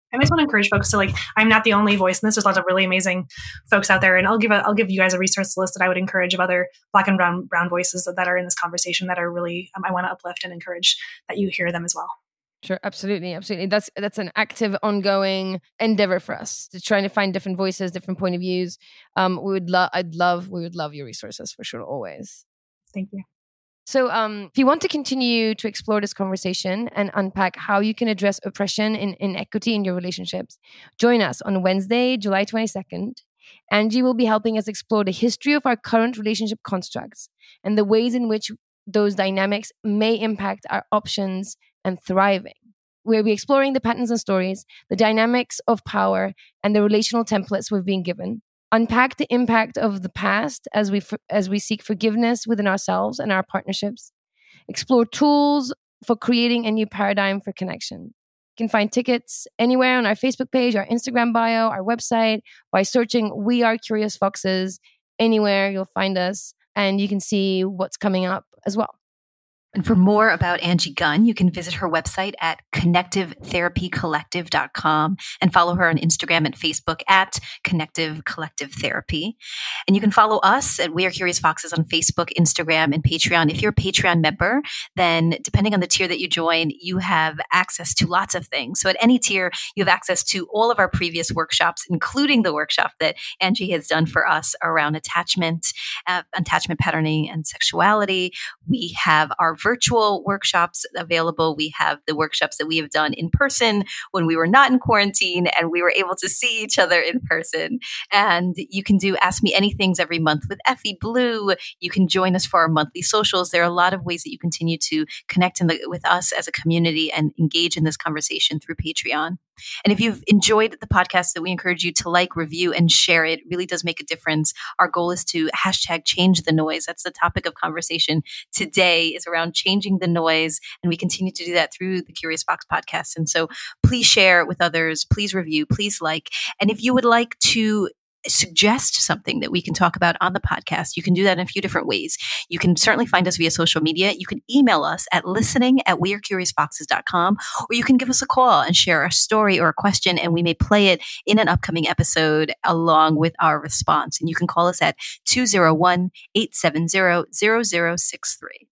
I just want to encourage folks to like, I'm not the only voice in this. There's lots of really amazing folks out there. And I'll give a, I'll give you guys a resource list that I would encourage of other Black and brown, brown voices that, that are in this conversation that are really, um, I want to uplift and encourage that you hear them as well. Sure, absolutely, absolutely. That's that's an active, ongoing endeavor for us to trying to find different voices, different point of views. Um, we would love, I'd love, we would love your resources for sure, always. Thank you. So, um, if you want to continue to explore this conversation and unpack how you can address oppression and inequity in your relationships, join us on Wednesday, July twenty-second. Angie will be helping us explore the history of our current relationship constructs and the ways in which those dynamics may impact our options and thriving. We'll be exploring the patterns and stories, the dynamics of power, and the relational templates we've been given. Unpack the impact of the past as we as we seek forgiveness within ourselves and our partnerships. Explore tools for creating a new paradigm for connection. You can find tickets anywhere on our Facebook page, our Instagram bio, our website by searching We Are Curious Foxes. Anywhere you'll find us, and you can see what's coming up as well. And for more about Angie Gunn, you can visit her website at connective therapy collective dot com and follow her on Instagram and Facebook at Connective Collective Therapy. And you can follow us at We Are Curious Foxes on Facebook, Instagram, and Patreon. If you're a Patreon member, then depending on the tier that you join, you have access to lots of things. So at any tier, you have access to all of our previous workshops, including the workshop that Angie has done for us around attachment, uh, attachment patterning, and sexuality. We have our virtual workshops available. We have the workshops that we have done in person when we were not in quarantine and we were able to see each other in person. And you can do Ask Me Anythings every month with Effie Blue. You can join us for our monthly socials. There are a lot of ways that you continue to connect in the, with us as a community and engage in this conversation through Patreon. And if you've enjoyed the podcast, that we encourage you to like, review, and share it. It really does make a difference. Our goal is to hashtag change the noise. That's the topic of conversation today, is around changing the noise. And we continue to do that through the Curious Fox podcast. And so please share with others. Please review. Please like. And if you would like to suggest something that we can talk about on the podcast, you can do that in a few different ways. You can certainly find us via social media. You can email us at listening at we are curious foxes dot com, or you can give us a call and share a story or a question, and we may play it in an upcoming episode along with our response. And you can call us at two oh one, eight seven zero, zero zero six three.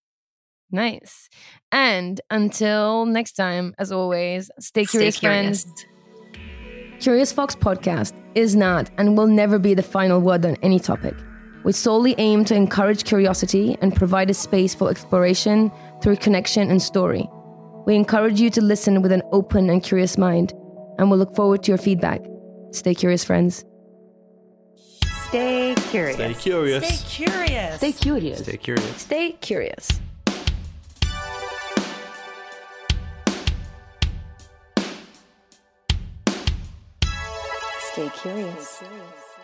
Nice. And until next time, as always, stay curious, stay curious. friends. Curious Fox Podcast is not and will never be the final word on any topic. We solely aim to encourage curiosity and provide a space for exploration through connection and story. We encourage you to listen with an open and curious mind, and we'll look forward to your feedback. Stay curious, friends. Stay curious. Stay curious. Stay curious. Stay curious. Stay curious. Stay curious. Stay curious. Stay curious.